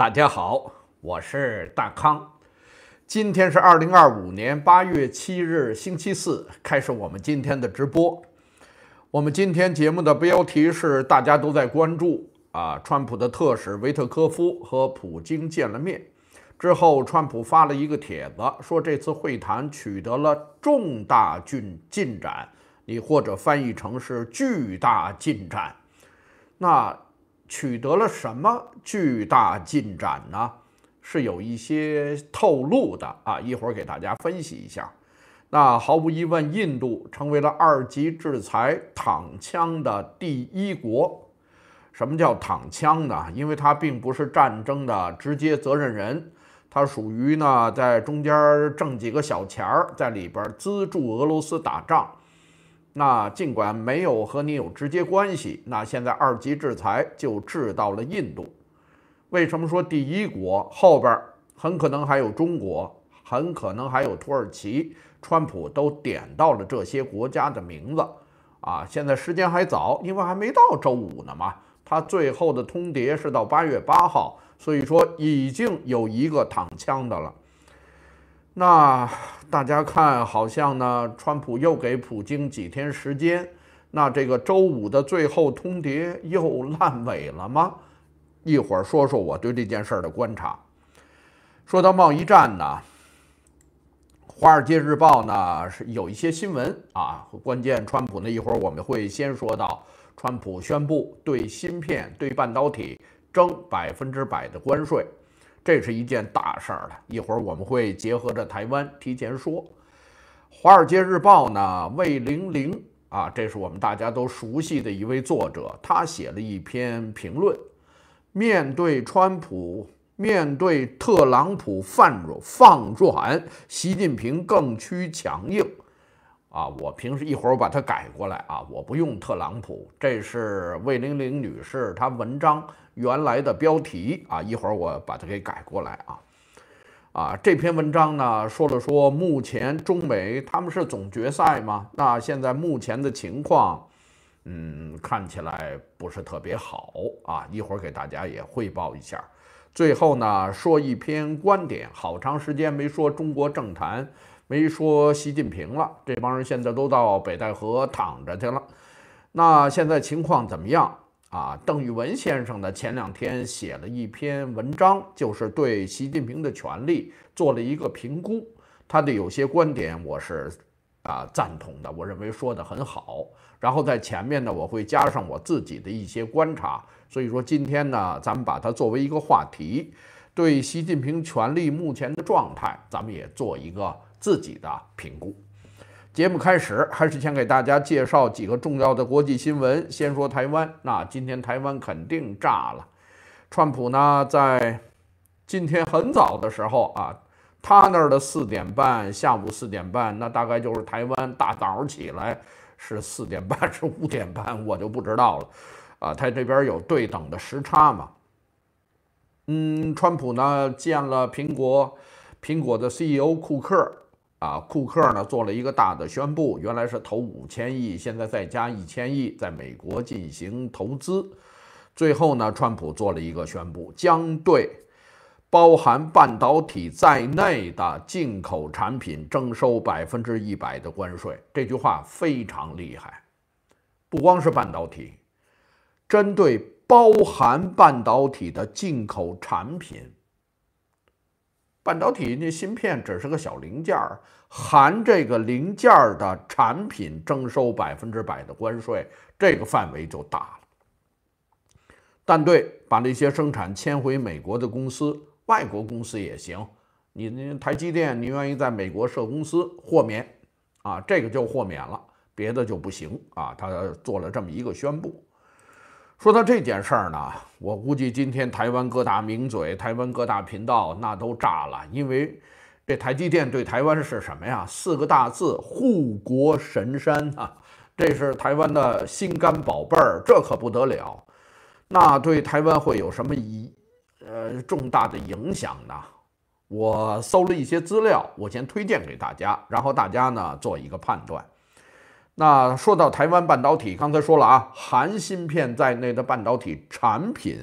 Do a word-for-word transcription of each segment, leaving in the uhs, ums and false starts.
大家好，我是大康。今天是二零二五年八月七日，星期四，开始我们今天的直播。我们今天节目的标题是大家都在关注啊，川普的特使维特科夫和普京见了面之后，川普发了一个帖子，说这次会谈取得了重大进进展，你或者翻译成是巨大进展。那取得了什么巨大进展呢？是有一些透露的啊，一会儿给大家分析一下。那毫无疑问，印度成为了二级制裁躺枪的第一国。什么叫躺枪呢？因为它并不是战争的直接责任人，它属于呢在中间挣几个小钱儿，在里边资助俄罗斯打仗。那尽管没有和你有直接关系，那现在二级制裁就制到了印度。为什么说第一国？后边很可能还有中国，很可能还有土耳其，川普都点到了这些国家的名字啊。现在时间还早，因为还没到周五呢嘛。他最后的通牒是到八月八号，所以说已经有一个躺枪的了。那大家看，好像呢，川普又给普京几天时间，那这个周五的最后通牒又烂尾了吗？一会儿说说我对这件事的观察。说到贸易战呢，《华尔街日报》呢是有一些新闻啊，关键川普呢一会儿我们会先说到，川普宣布对芯片、对半导体征百分之百的关税。这是一件大事儿了，一会儿我们会结合着台湾提前说。《华尔街日报》呢，魏玲玲啊，这是我们大家都熟悉的一位作者，他写了一篇评论，面对川普，面对特朗普放软放软，习近平更趋强硬。啊，我平时一会儿我把它改过来啊，我不用特朗普，这是魏玲玲女士她文章原来的标题啊，一会儿我把它给改过来啊。啊，这篇文章呢说了说目前中美他们是总决赛吗？那现在目前的情况，嗯，看起来不是特别好啊，一会儿给大家也汇报一下。最后呢，说一篇观点，好长时间没说中国政坛。没说习近平了，这帮人现在都到北戴河躺着去了。那现在情况怎么样啊？邓玉文先生呢，前两天写了一篇文章，就是对习近平的权力做了一个评估。他的有些观点我是啊赞同的，我认为说得很好。然后在前面呢，我会加上我自己的一些观察。所以说今天呢，咱们把它作为一个话题，对习近平权力目前的状态，咱们也做一个自己的评估。节目开始，还是先给大家介绍几个重要的国际新闻。先说台湾，那今天台湾肯定炸了。川普呢，在今天很早的时候啊，他那儿的四点半，下午四点半，那大概就是台湾大早起来是四点半是五点半，我就不知道了。啊，他这边有对等的时差嘛。嗯，川普呢见了苹果。苹果的 C E O 库克啊，库克呢做了一个大的宣布，原来是投五千亿，现在再加一千亿，在美国进行投资。最后呢，川普做了一个宣布，将对包含半导体在内的进口产品征收百分之一百的关税。这句话非常厉害，不光是半导体，针对包含半导体的进口产品。半导体那芯片只是个小零件，含这个零件的产品征收百分之百的关税，这个范围就大了。但对把那些生产迁回美国的公司，外国公司也行，你那台积电，你愿意在美国设公司，豁免啊，这个就豁免了，别的就不行啊。他做了这么一个宣布。说到这件事儿呢，我估计今天台湾各大名嘴、台湾各大频道那都炸了，因为这台积电对台湾是什么呀？四个大字：护国神山啊！这是台湾的心肝宝贝儿，这可不得了。那对台湾会有什么一呃重大的影响呢？我搜了一些资料，我先推荐给大家，然后大家呢做一个判断。那说到台湾半导体，刚才说了啊，含芯片在内的半导体产品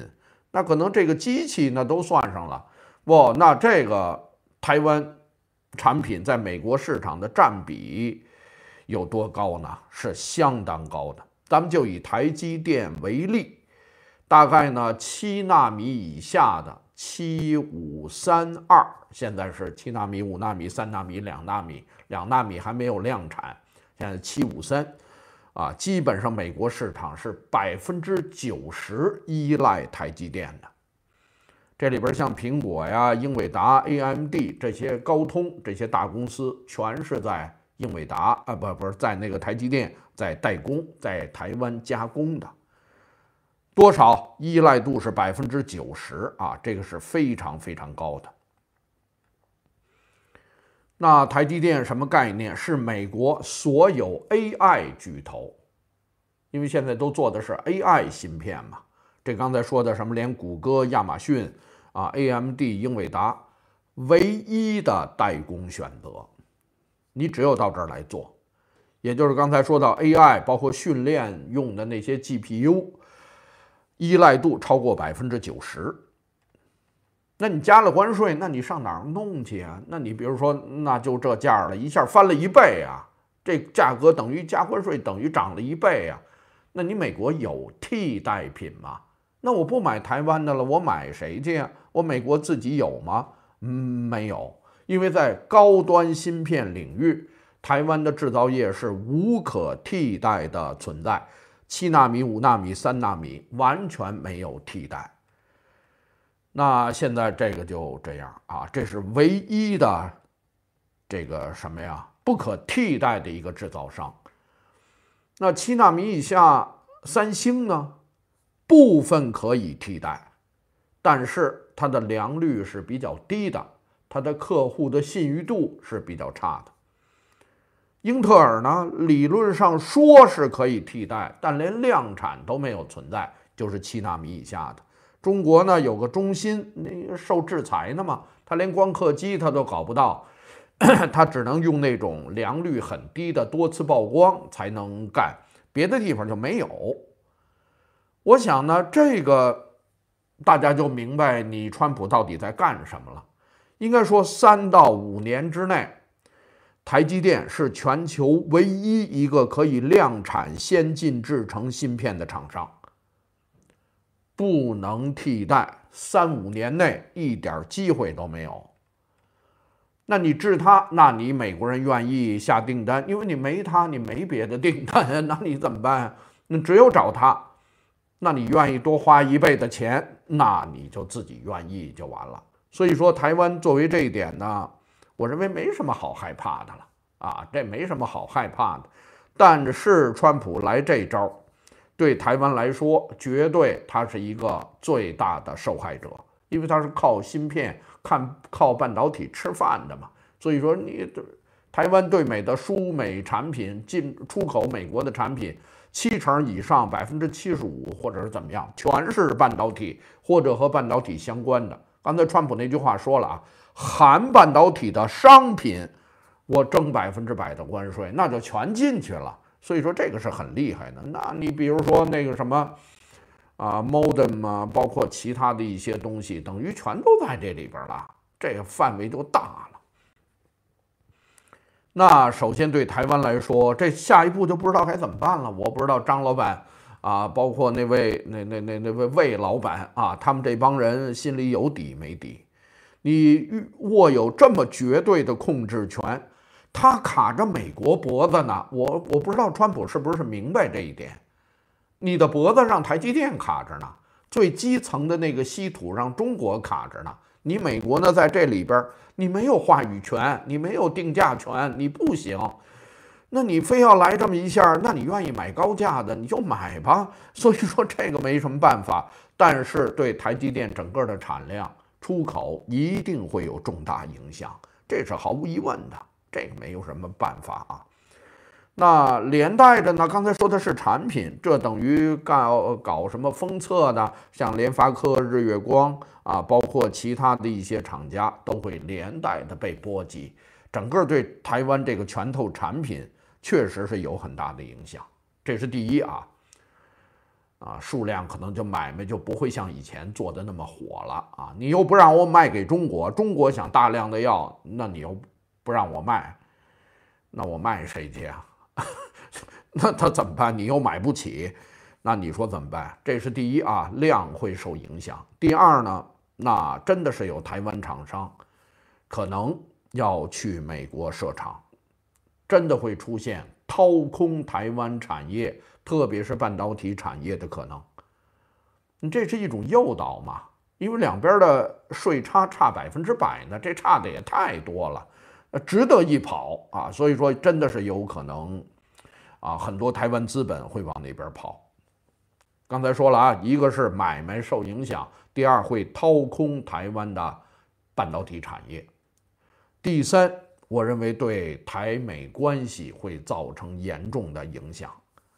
那可能这个机器呢都算上了，哇，那这个台湾产品在美国市场的占比有多高呢？是相当高的。咱们就以台积电为例，大概呢七纳米以下的七五三二，现在是七纳米、五纳米、三纳米、两纳米，两纳米还没有量产，现在七五三。啊，基本上美国市场是百分之九十依赖台积电的。这里边像苹果呀、英伟达、A M D 这些高通这些大公司，全是在英伟达啊，不不是在那个台积电在代工，在台湾加工的。多少依赖度是百分之九十啊，这个是非常非常高的。那台积电什么概念？是美国所有 A I 巨头，因为现在都做的是 A I 芯片嘛。这刚才说的什么，连谷歌、亚马逊啊、A M D、英伟达，唯一的代工选择，你只有到这儿来做。也就是刚才说到 A I， 包括训练用的那些 G P U， 依赖度超过百分之九十。那你加了关税，那你上哪儿弄去啊？那你比如说，那就这价了，一下翻了一倍啊！这价格等于加关税，等于涨了一倍啊！那你美国有替代品吗？那我不买台湾的了，我买谁去啊？我美国自己有吗？嗯，没有，因为在高端芯片领域，台湾的制造业是无可替代的存在，七纳米、五纳米、三纳米完全没有替代。那现在这个就这样啊，这是唯一的这个什么呀，不可替代的一个制造商。那七纳米以下，三星呢，部分可以替代，但是它的良率是比较低的，它的客户的信誉度是比较差的。英特尔呢，理论上说是可以替代，但连量产都没有存在，就是七纳米以下的。中国呢有个中芯，那个受制裁呢嘛，它连光刻机它都搞不到，它只能用那种良率很低的多次曝光才能干，别的地方就没有。我想呢，这个大家就明白你川普到底在干什么了。应该说，三到五年之内，台积电是全球唯一一个可以量产先进制程芯片的厂商。不能替代，三五年内一点机会都没有。那你治它，那你美国人愿意下订单，因为你没它，你没别的订单，那你怎么办？那只有找它。那你愿意多花一倍的钱，那你就自己愿意就完了。所以说，台湾作为这一点呢，我认为没什么好害怕的了啊，这没什么好害怕的。但是川普来这招，对台湾来说，绝对它是一个最大的受害者，因为它是靠芯片、看靠半导体吃饭的嘛。所以说，你台湾对美的输美产品进出口美国的产品，七成以上，百分之七十五或者是怎么样，全是半导体或者和半导体相关的。刚才川普那句话说了啊，含半导体的商品，我征百分之百的关税，那就全进去了。所以说这个是很厉害的。那你比如说那个什么啊 modem 啊，包括其他的一些东西，等于全都在这里边了，这个范围就大了。那首先对台湾来说，这下一步就不知道该怎么办了。我不知道张老板啊，包括那位那那那那位魏老板啊，他们这帮人心里有底没底？你握有这么绝对的控制权，他卡着美国脖子呢，我我不知道川普是不是明白这一点。你的脖子让台积电卡着呢，最基层的那个稀土让中国卡着呢。你美国呢在这里边，你没有话语权，你没有定价权，你不行。那你非要来这么一下，那你愿意买高价的你就买吧。所以说这个没什么办法，但是对台积电整个的产量出口一定会有重大影响，这是毫无疑问的。这个没有什么办法啊。那连带着呢，刚才说的是产品，这等于搞搞什么封测的，像联发科、日月光啊，包括其他的一些厂家都会连带的被波及，整个对台湾这个拳头产品确实是有很大的影响，这是第一啊。 啊，数量可能就买卖就不会像以前做的那么火了啊。你又不让我卖给中国，中国想大量的要，那你又不让我卖，那我卖谁去啊？那他怎么办？你又买不起，那你说怎么办？这是第一啊，量会受影响。第二呢，那真的是有台湾厂商可能要去美国设厂，真的会出现掏空台湾产业，特别是半导体产业的可能。这是一种诱导嘛？因为两边的税差差百分之百呢，这差的也太多了，值得一跑啊！所以说，真的是有可能。啊，很多台湾资本会往那边跑。刚才说了啊，一个是买卖受影响，第二会掏空台湾的半导体产业，第三，我认为对台美关系会造成严重的影响。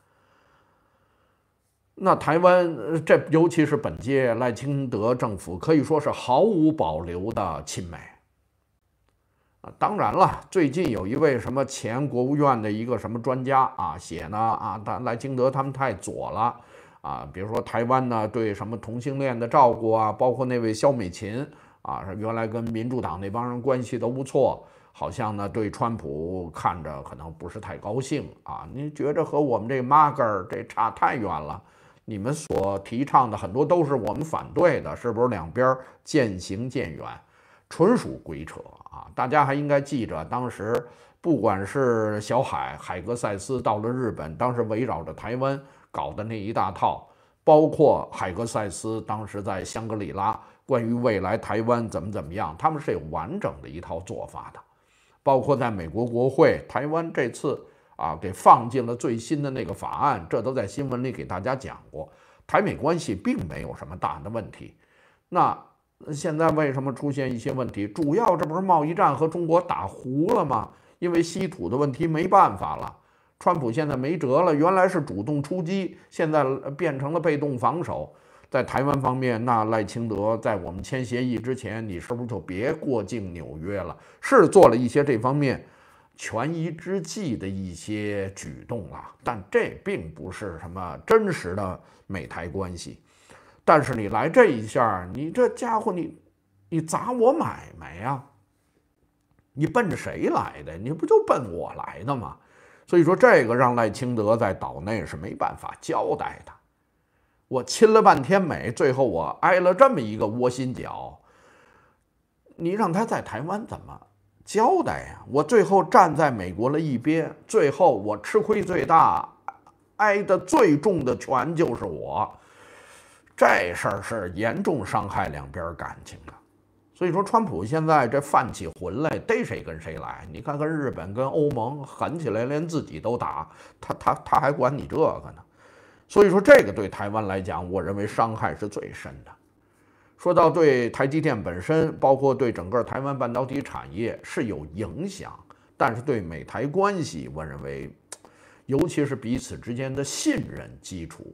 那台湾这尤其是本届赖清德政府可以说是毫无保留的亲美。当然了，最近有一位什么前国务院的一个什么专家啊写呢啊，他赖清德他们太左了啊，比如说台湾呢对什么同性恋的照顾啊，包括那位萧美琴啊，原来跟民主党那帮人关系都不错，好像呢对川普看着可能不是太高兴啊，你觉着和我们这 M A G A 这差太远了，你们所提倡的很多都是我们反对的，是不是两边渐行渐远？纯属鬼扯啊！大家还应该记着，当时不管是小海、海格塞斯到了日本，当时围绕着台湾搞的那一大套，包括海格塞斯当时在香格里拉关于未来台湾怎么怎么样，他们是有完整的一套做法的。包括在美国国会，台湾这次啊给放进了最新的那个法案，这都在新闻里给大家讲过。台美关系并没有什么大的问题。那现在为什么出现一些问题？主要这不是贸易战和中国打糊了吗？因为稀土的问题没办法了，川普现在没辙了。原来是主动出击，现在变成了被动防守。在台湾方面，那赖清德在我们签协议之前，你是不是就别过境纽约了？是做了一些这方面权宜之计的一些举动了，但这并不是什么真实的美台关系。但是你来这一下，你这家伙你，你砸我买卖呀？你奔着谁来的？你不就奔我来的吗？所以说这个让赖清德在岛内是没办法交代的。我亲了半天美，最后我挨了这么一个窝心脚，你让他在台湾怎么交代呀？我最后站在美国的一边，最后我吃亏最大，挨得最重的全就是我。这事儿是严重伤害两边感情的，所以说川普现在这犯起浑来，逮谁跟谁来。你看看日本跟欧盟狠起来，连自己都打，他他他还管你这个呢。所以说这个对台湾来讲，我认为伤害是最深的。说到对台积电本身，包括对整个台湾半导体产业是有影响，但是对美台关系，我认为，尤其是彼此之间的信任基础。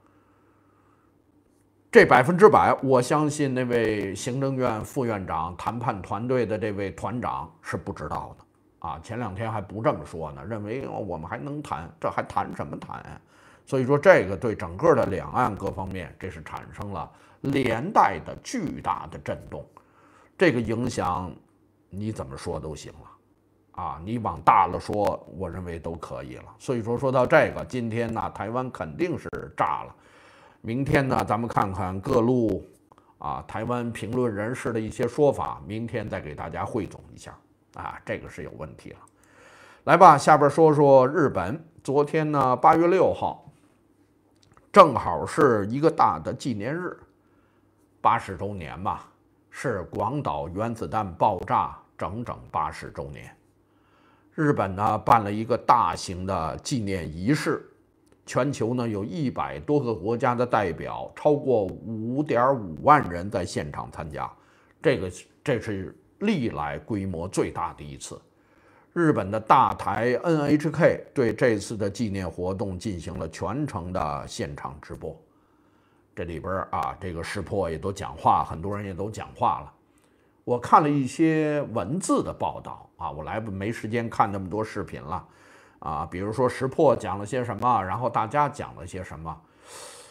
这百分之百，我相信那位行政院副院长谈判团队的这位团长是不知道的啊。前两天还不这么说呢，认为我们还能谈，这还谈什么谈啊？所以说，这个对整个的两岸各方面，这是产生了连带的巨大的震动。这个影响，你怎么说都行了啊。你往大了说，我认为都可以了。所以说，说到这个，今天呢，台湾肯定是炸了。明天呢，咱们看看各路啊台湾评论人士的一些说法，明天再给大家汇总一下啊，这个是有问题了。来吧，下边说说日本。昨天呢，八月六号，正好是一个大的纪念日，八十周年吧，是广岛原子弹爆炸整整八十周年。日本呢办了一个大型的纪念仪式。全球呢有一百多个国家的代表，超过五点五万人在现场参加，这个这是历来规模最大的一次。日本的大台 N H K 对这次的纪念活动进行了全程的现场直播。这里边啊，这个识破也都讲话，很多人也都讲话了。我看了一些文字的报道啊，我来没时间看那么多视频了。啊，比如说识破讲了些什么，然后大家讲了些什么，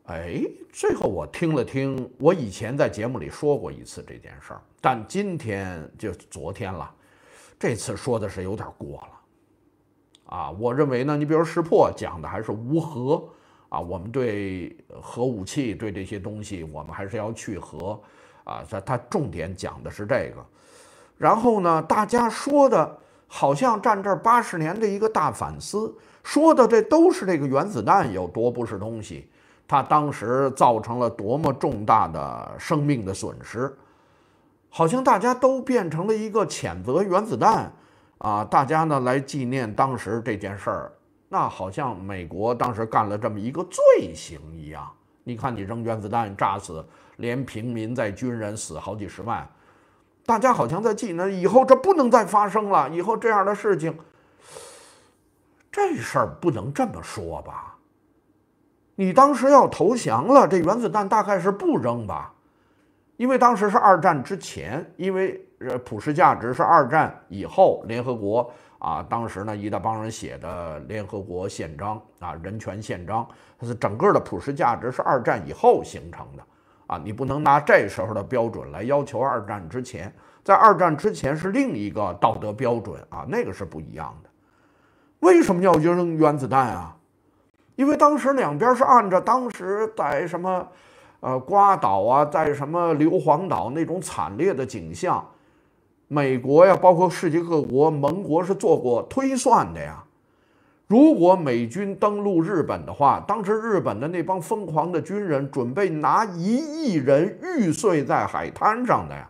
哎，最后我听了听，我以前在节目里说过一次这件事儿，但今天就昨天了，这次说的是有点过了。啊，我认为呢，你比如识破讲的还是无核啊，我们对核武器对这些东西，我们还是要去核啊，它它重点讲的是这个。然后呢，大家说的好像占这八十年的一个大反思，说的这都是这个原子弹有多不是东西，它当时造成了多么重大的生命的损失，好像大家都变成了一个谴责原子弹。啊，大家呢来纪念当时这件事儿，那好像美国当时干了这么一个罪行一样。你看，你扔原子弹炸死连平民在军人死好几十万，大家好像在纪念以后这不能再发生了，以后这样的事情，这事儿不能这么说吧？你当时要投降了，这原子弹大概是不扔吧？因为当时是二战之前，因为呃普世价值是二战以后联合国啊，当时呢一大帮人写的联合国宪章啊，人权宪章，它是整个的普世价值是二战以后形成的啊，你不能拿这时候的标准来要求二战之前，在二战之前是另一个道德标准啊，那个是不一样的。为什么要扔原子弹啊？因为当时两边是按照当时在什么。呃，瓜岛啊，在什么硫磺岛那种惨烈的景象，美国呀，包括世界各国盟国是做过推算的呀。如果美军登陆日本的话，当时日本的那帮疯狂的军人准备拿一亿人玉碎在海滩上的呀。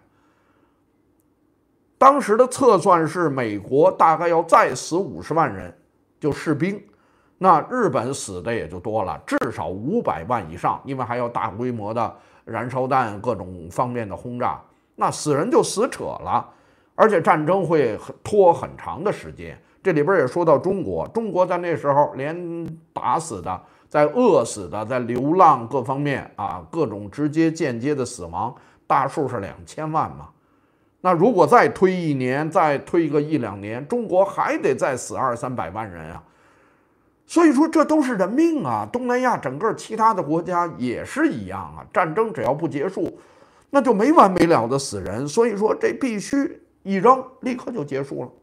当时的测算是美国大概要再死五十万人，就士兵。那日本死的也就多了，至少五百万以上，因为还要大规模的燃烧弹各种方面的轰炸，那死人就死扯了，而且战争会拖很长的时间。这里边也说到中国，中国在那时候连打死的、在饿死的、在流浪各方面啊，各种直接间接的死亡，大数是两千万嘛。那如果再推一年，再推个一两年，中国还得再死二三百万人啊。所以说这都是人命啊！东南亚整个其他的国家也是一样啊，战争只要不结束，那就没完没了的死人。所以说这必须一扔，立刻就结束了。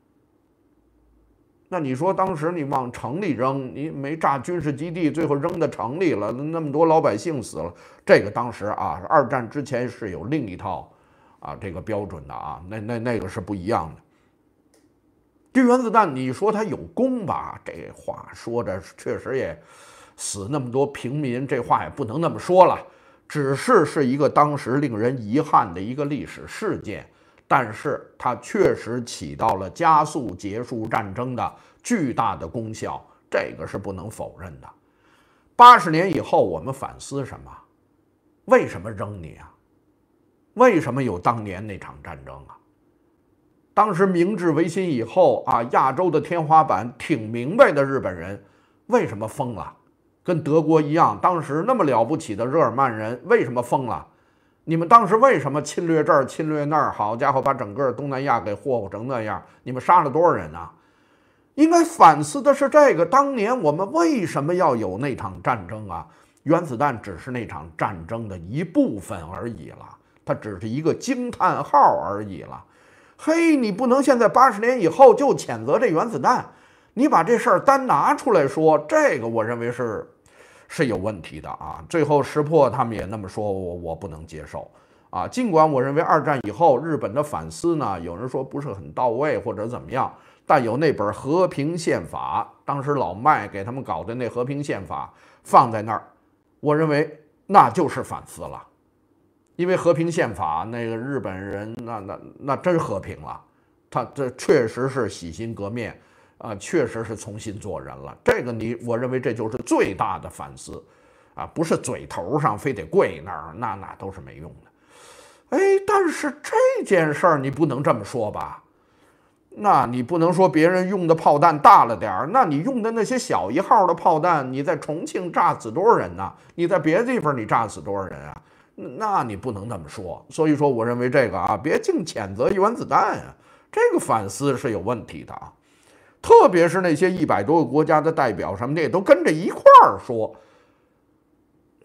那你说当时你往城里扔，你没炸军事基地，最后扔到城里了，那么多老百姓死了，这个当时啊，二战之前是有另一套啊这个标准的啊，那那那个是不一样的。这原子弹，你说它有功吧？这话说着确实也死那么多平民，这话也不能那么说了。只是是一个当时令人遗憾的一个历史事件，但是它确实起到了加速结束战争的巨大的功效，这个是不能否认的。八十年以后，我们反思什么？为什么扔你啊？为什么有当年那场战争啊？当时明治维新以后啊，亚洲的天花板挺明白的日本人为什么疯了？跟德国一样，当时那么了不起的日耳曼人为什么疯了？你们当时为什么侵略这儿侵略那儿？好家伙，把整个东南亚给霍霍成那样，你们杀了多少人啊？应该反思的是这个，当年我们为什么要有那场战争啊？原子弹只是那场战争的一部分而已了，它只是一个惊叹号而已了。嘿，你不能现在八十年以后就谴责这原子弹，你把这事儿单拿出来说，这个我认为是是有问题的啊。最后识破他们也那么说，我我不能接受啊。尽管我认为二战以后日本的反思呢，有人说不是很到位或者怎么样，但有那本和平宪法，当时老麦给他们搞的那和平宪法放在那儿，我认为那就是反思了。因为和平宪法，那个日本人那那那真和平了，他这确实是洗心革面啊、呃，确实是重新做人了。这个你我认为这就是最大的反思啊，不是嘴头上非得跪那儿，那那都是没用的。哎，但是这件事儿你不能这么说吧？那你不能说别人用的炮弹大了点儿，那你用的那些小一号的炮弹，你在重庆炸死多少人呢？你在别的地方你炸死多少人啊？那你不能这么说，所以说我认为这个啊，别净谴责原子弹啊，这个反思是有问题的啊。特别是那些一百多个国家的代表什么的，也都跟着一块儿说，那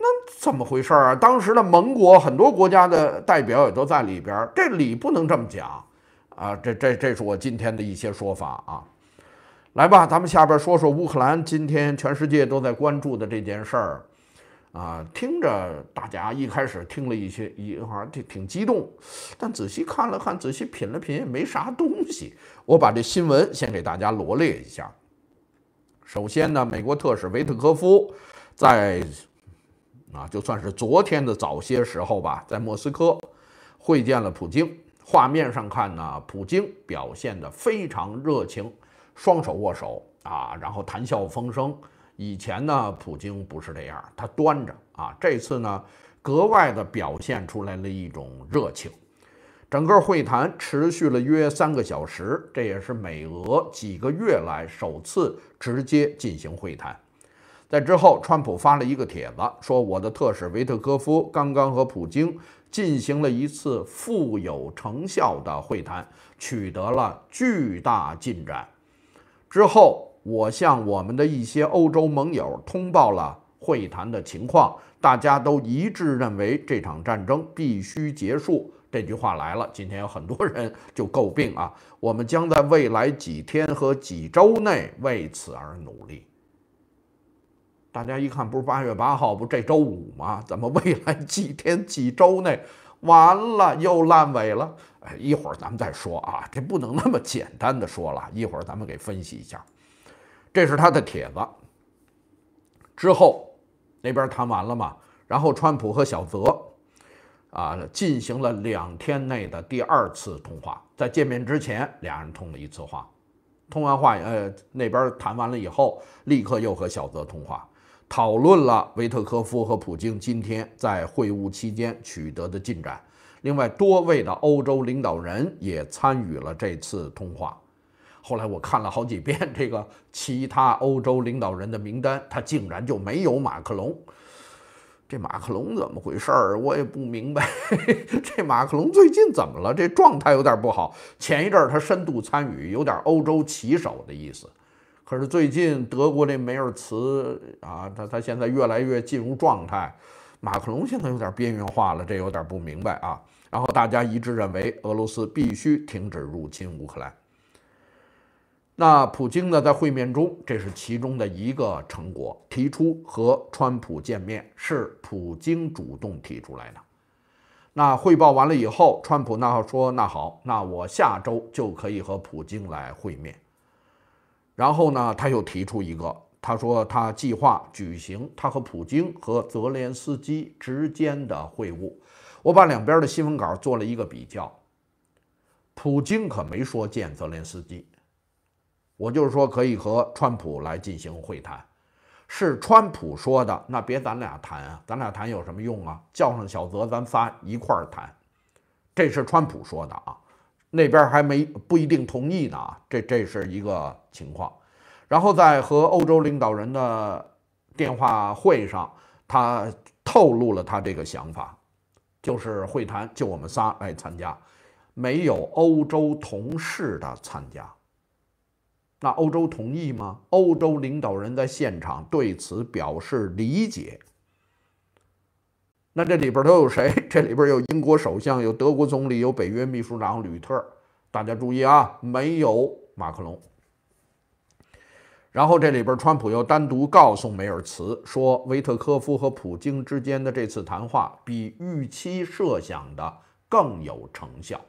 怎么回事啊？当时的盟国很多国家的代表也都在里边，这理不能这么讲啊！这这这是我今天的一些说法啊。来吧，咱们下边说说乌克兰今天全世界都在关注的这件事儿啊。听着，大家一开始听了一些一好像挺挺激动，但仔细看了看，仔细品了品，也没啥东西。我把这新闻先给大家罗列一下。首先呢，美国特使维特科夫在啊，就算是昨天的早些时候吧，在莫斯科会见了普京。画面上看呢，普京表现得非常热情，双手握手啊，然后谈笑风生。以前呢，普京不是这样，他端着啊，这次呢，格外的表现出来了一种热情。整个会谈持续了约三个小时，这也是美俄几个月来首次直接进行会谈。在之后，川普发了一个帖子，说我的特使维特科夫刚刚和普京进行了一次富有成效的会谈，取得了巨大进展。之后，我向我们的一些欧洲盟友通报了会谈的情况，大家都一致认为这场战争必须结束。这句话来了，今天有很多人就诟病啊，我们将在未来几天和几周内为此而努力。大家一看，不是八月八号，不这周五吗？怎么未来几天几周内完了又烂尾了？哎，一会儿咱们再说啊，这不能那么简单的说了，一会儿咱们给分析一下。这是他的帖子。之后那边谈完了嘛，然后川普和小泽啊进行了两天内的第二次通话，在见面之前，俩人通了一次话。通完话，呃，那边谈完了以后，立刻又和小泽通话。讨论了维特科夫和普京今天在会晤期间取得的进展。另外，多位的欧洲领导人也参与了这次通话。后来我看了好几遍这个其他欧洲领导人的名单，他竟然就没有马克龙。这马克龙怎么回事儿？我也不明白。这马克龙最近怎么了？这状态有点不好。前一阵儿他深度参与，有点欧洲旗手的意思。可是最近德国这梅尔茨啊，他他现在越来越进入状态，马克龙现在有点边缘化了，这有点不明白啊。然后大家一致认为，俄罗斯必须停止入侵乌克兰。那普京呢，在会面中，这是其中的一个成果，提出和川普见面是普京主动提出来的。那汇报完了以后，川普那说：“那好，那我下周就可以和普京来会面。”然后呢，他又提出一个，他说他计划举行他和普京和泽连斯基之间的会晤。我把两边的新闻稿做了一个比较，普京可没说见泽连斯基，我就是说可以和川普来进行会谈，是川普说的，那别咱俩谈啊，咱俩谈有什么用啊？叫上小泽，咱仨一块儿谈，这是川普说的啊。那边还没不一定同意呢，这这是一个情况。然后在和欧洲领导人的电话会上，他透露了他这个想法，就是会谈就我们仨来参加，没有欧洲同事的参加。那欧洲同意吗？欧洲领导人在现场对此表示理解。那这里边都有谁？这里边有英国首相，有德国总理，有北约秘书长吕特。大家注意啊，没有马克龙。然后这里边川普又单独告诉梅尔茨说，维特科夫和普京之间的这次谈话比预期设想的更有成效。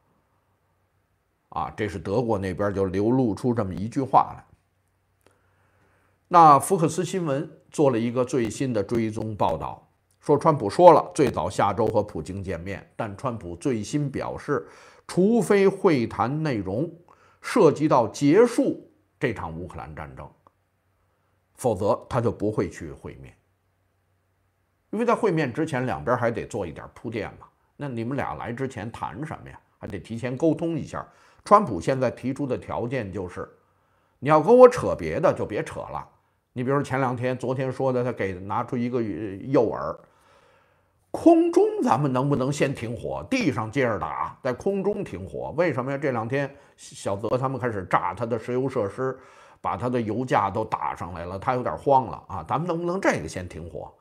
啊，这是德国那边就流露出这么一句话来。那福克斯新闻做了一个最新的追踪报道。说川普说了，最早下周和普京见面，但川普最新表示，除非会谈内容涉及到结束这场乌克兰战争，否则他就不会去会面。因为在会面之前，两边还得做一点铺垫嘛。那你们俩来之前谈什么呀？还得提前沟通一下。川普现在提出的条件就是，你要跟我扯别的就别扯了。你比如说前两天、昨天说的，他给拿出一个诱饵。空中咱们能不能先停火？地上接着打，在空中停火。为什么呀？这两天小泽他们开始炸他的石油设施，把他的油价都打上来了，他有点慌了啊。咱们能不能这个先停火？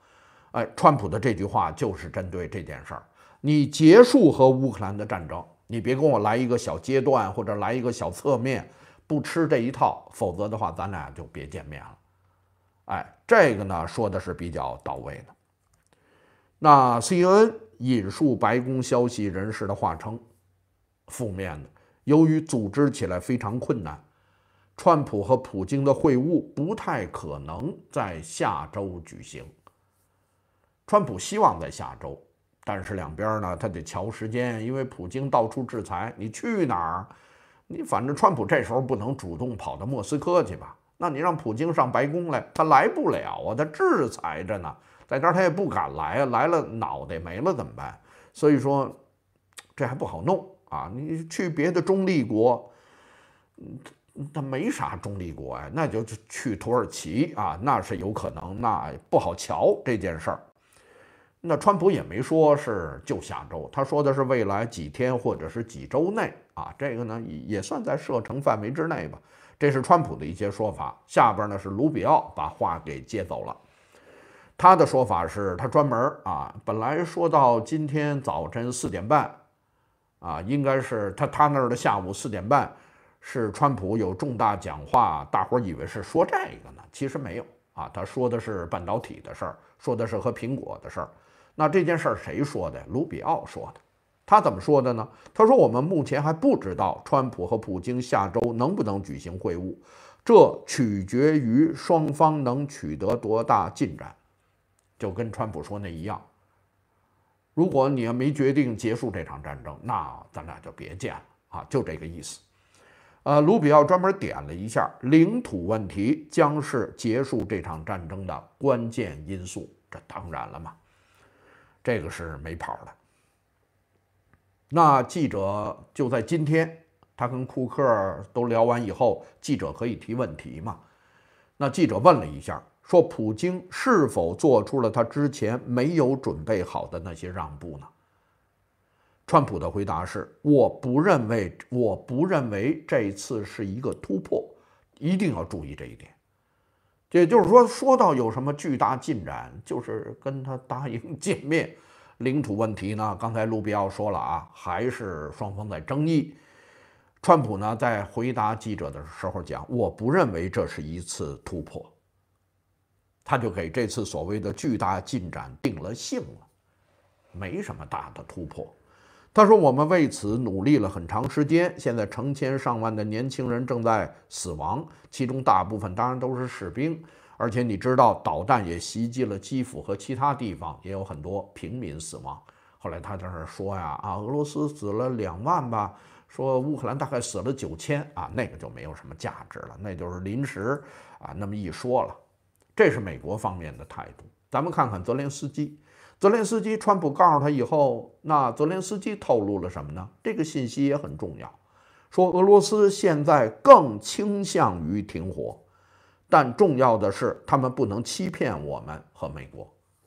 哎，川普的这句话就是针对这件事儿。你结束和乌克兰的战争，你别跟我来一个小阶段或者来一个小侧面，不吃这一套，否则的话咱俩就别见面了。哎，这个呢说的是比较到位的。那 C N N 引述白宫消息人士的话称，负面的，由于组织起来非常困难，川普和普京的会晤不太可能在下周举行。川普希望在下周，但是两边呢，他得瞧时间，因为普京到处制裁，你去哪儿？你反正川普这时候不能主动跑到莫斯科去吧？那你让普京上白宫来，他来不了啊，他制裁着呢，在这儿他也不敢来啊，来了脑袋没了怎么办？所以说这还不好弄啊！你去别的中立国，他没啥中立国呀，那就去土耳其啊，那是有可能，那不好瞧这件事儿。那川普也没说是就下周，他说的是未来几天或者是几周内啊，这个呢也算在射程范围之内吧。这是川普的一些说法。下边呢是卢比奥把话给接走了，他的说法是他专门啊，本来说到今天早晨四点半啊，应该是他他那儿的下午四点半是川普有重大讲话，大伙儿以为是说这个呢，其实没有啊，他说的是半导体的事儿，说的是和苹果的事儿。那这件事儿谁说的？卢比奥说的。他怎么说的呢？他说我们目前还不知道川普和普京下周能不能举行会晤，这取决于双方能取得多大进展。就跟川普说那一样，如果你要没决定结束这场战争，那咱俩就别见了啊，就这个意思。呃，卢比奥专门点了一下，领土问题将是结束这场战争的关键因素。这当然了嘛。这个是没跑的。那记者就在今天，他跟库克都聊完以后，记者可以提问题嘛？那记者问了一下，说普京是否做出了他之前没有准备好的那些让步呢？川普的回答是：我不认为，我不认为这次是一个突破，一定要注意这一点。也就是说，说到有什么巨大进展，就是跟他答应见面。领土问题呢，刚才卢比奥说了啊，还是双方在争议。川普呢，在回答记者的时候讲，我不认为这是一次突破，他就给这次所谓的巨大进展定了性了，没什么大的突破。他说，我们为此努力了很长时间，现在成千上万的年轻人正在死亡，其中大部分当然都是士兵。而且你知道，导弹也袭击了基辅和其他地方，也有很多平民死亡。后来他在那说呀，啊，俄罗斯死了两万吧，说乌克兰大概死了九千啊，那个就没有什么价值了，那就是临时啊那么一说了。这是美国方面的态度。咱们看看泽连斯基，泽连斯基，川普告诉他以后，那泽连斯基透露了什么呢？这个信息也很重要，说俄罗斯现在更倾向于停火。但重要的是，他们不能欺骗我们和美国。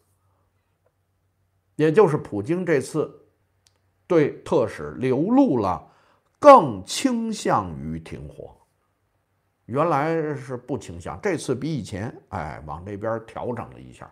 也就是普京这次对特使流露了更倾向于停火，原来是不倾向，这次比以前哎往这边调整了一下。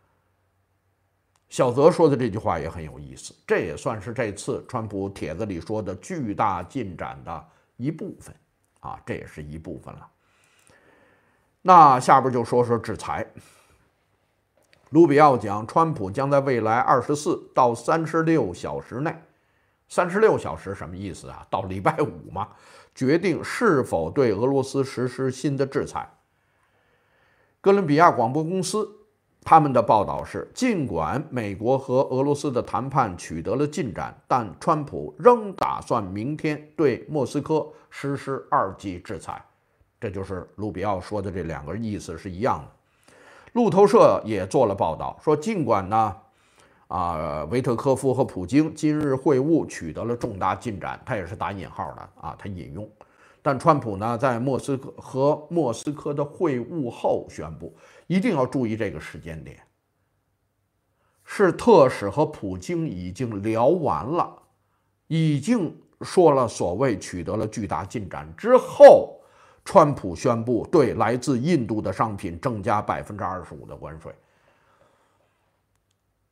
小泽说的这句话也很有意思，这也算是这次川普帖子里说的巨大进展的一部分啊，这也是一部分了。那下边就说说制裁。卢比奥讲，川普将在未来二十四到三十六小时内，三十六小时什么意思啊？到礼拜五嘛，决定是否对俄罗斯实施新的制裁。哥伦比亚广播公司他们的报道是，尽管美国和俄罗斯的谈判取得了进展，但川普仍打算明天对莫斯科实施二级制裁。这就是卢比奥说的这两个意思是一样的。路透社也做了报道，说尽管呢，啊，维特科夫和普京今日会晤取得了重大进展，他也是打引号的啊，他引用。但川普呢，在莫斯科和莫斯科的会晤后宣布，一定要注意这个时间点，是特使和普京已经聊完了，已经说了所谓取得了巨大进展之后。川普宣布对来自印度的商品增加百分之二十五的关税。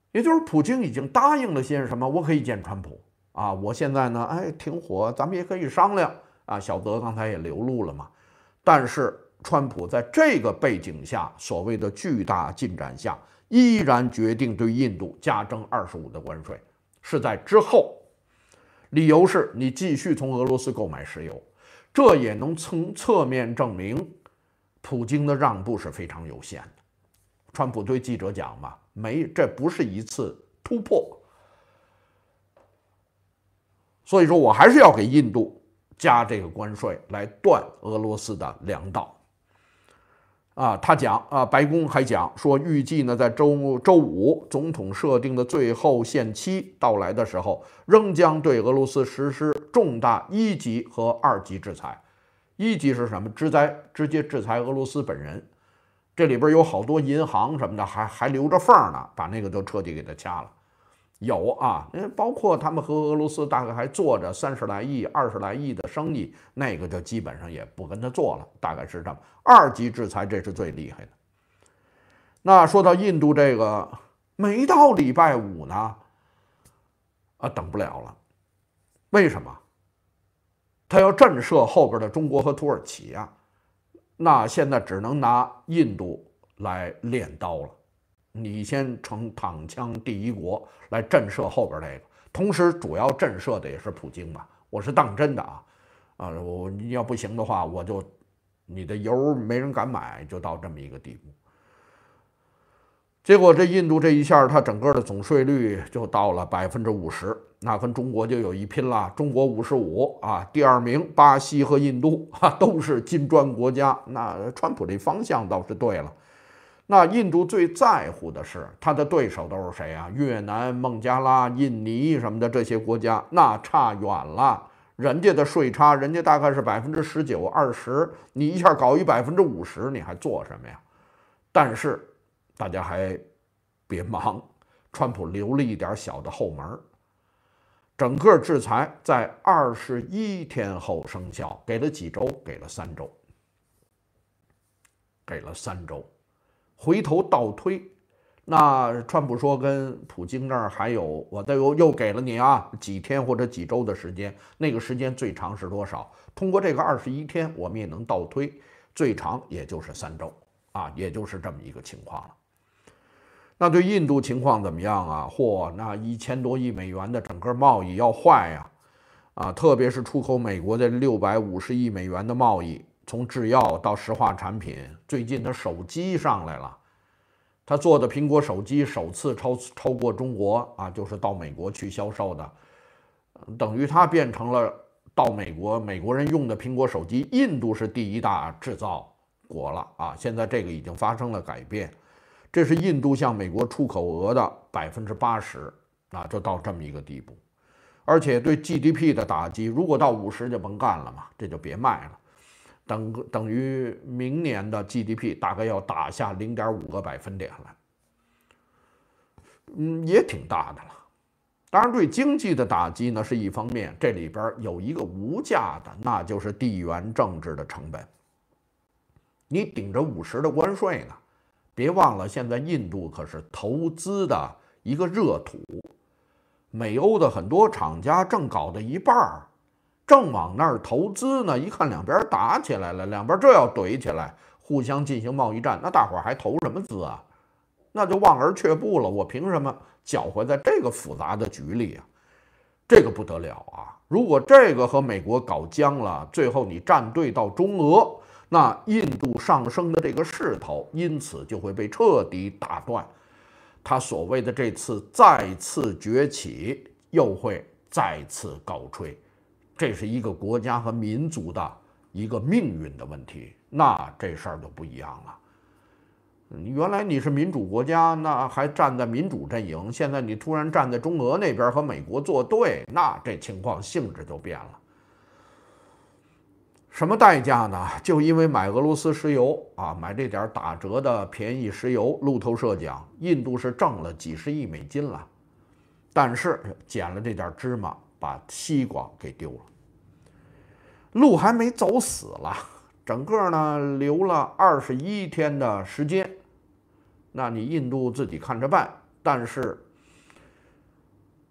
也就是普京已经答应了些什么，我可以见川普啊，我现在呢，哎，停火，咱们也可以商量啊。小泽刚才也流露了嘛，但是川普在这个背景下，所谓的巨大进展下，依然决定对印度加征二十五的关税，是在之后，理由是你继续从俄罗斯购买石油，这也能从侧面证明，普京的让步是非常有限的。川普对记者讲嘛，没，这不是一次突破，所以说我还是要给印度加这个关税来断俄罗斯的粮道。啊，他讲啊，白宫还讲说，预计呢在周周五总统设定的最后限期到来的时候，仍将对俄罗斯实施重大一级和二级制裁。一级是什么？直裁直接制裁俄罗斯本人。这里边有好多银行什么的，还还留着缝呢，把那个都彻底给它掐了。有啊，包括他们和俄罗斯大概还做着三十来亿、二十来亿的生意，那个就基本上也不跟他做了，大概是这么。二级制裁这是最厉害的。那说到印度这个，没到礼拜五呢，啊，等不了了。为什么？他要震慑后边的中国和土耳其啊。那现在只能拿印度来练刀了，你先成躺枪第一国来震慑后边这个，同时主要震慑的也是普京吧，我是当真的啊，啊，我要不行的话，我就你的油没人敢买，就到这么一个地步。结果这印度这一下，它整个的总税率就到了百分之五十，那跟中国就有一拼了。中国五十五啊，第二名巴西和印度哈、啊、都是金砖国家。那川普这方向倒是对了。那印度最在乎的是他的对手都是谁啊？越南、孟加拉、印尼什么的这些国家，那差远了。人家的税差，人家大概是百分之十九、二十，你一下搞一百分之五十，你还做什么呀？但是。大家还别忙，川普留了一点小的后门。整个制裁在二十一天后生效，给了几周？给了三周，给了三周。回头倒推，那川普说跟普京那儿还有，我再又又给了你啊几天或者几周的时间，那个时间最长是多少？通过这个二十一天，我们也能倒推，最长也就是三周啊，也就是这么一个情况了。那对印度情况怎么样啊？嚯，那一千多亿美元的整个贸易要坏呀！啊，特别是出口美国的六百五十亿美元的贸易，从制药到石化产品，最近的手机上来了，他做的苹果手机首次超超过中国啊，就是到美国去销售的，等于它变成了到美国美国人用的苹果手机，印度是第一大制造国了啊！现在这个已经发生了改变。这是印度向美国出口额的百分之八十，啊，就到这么一个地步，而且对 G D P 的打击，如果到五十就甭干了嘛，这就别卖了，等等于明年的 G D P 大概要打下零点五个百分点来，嗯，也挺大的了。当然，对经济的打击呢是一方面，这里边有一个无价的，那就是地缘政治的成本。你顶着五十的关税呢？别忘了，现在印度可是投资的一个热土，美欧的很多厂家正搞到一半儿，正往那儿投资呢。一看两边打起来了，两边这要怼起来，互相进行贸易战，那大伙儿还投什么资啊？那就望而却步了。我凭什么搅和在这个复杂的局里啊？这个不得了啊！如果这个和美国搞僵了，最后你站队到中俄。那印度上升的这个势头，因此就会被彻底打断。他所谓的这次再次崛起，又会再次告吹。这是一个国家和民族的一个命运的问题。那这事儿就不一样了。原来你是民主国家，那还站在民主阵营；现在你突然站在中俄那边和美国作对，那这情况性质就变了。什么代价呢？就因为买俄罗斯石油啊，买这点打折的便宜石油，路透社讲，印度是挣了几十亿美金了，但是捡了这点芝麻，把西瓜给丢了。路还没走死了，整个呢留了二十一天的时间，那你印度自己看着办。但是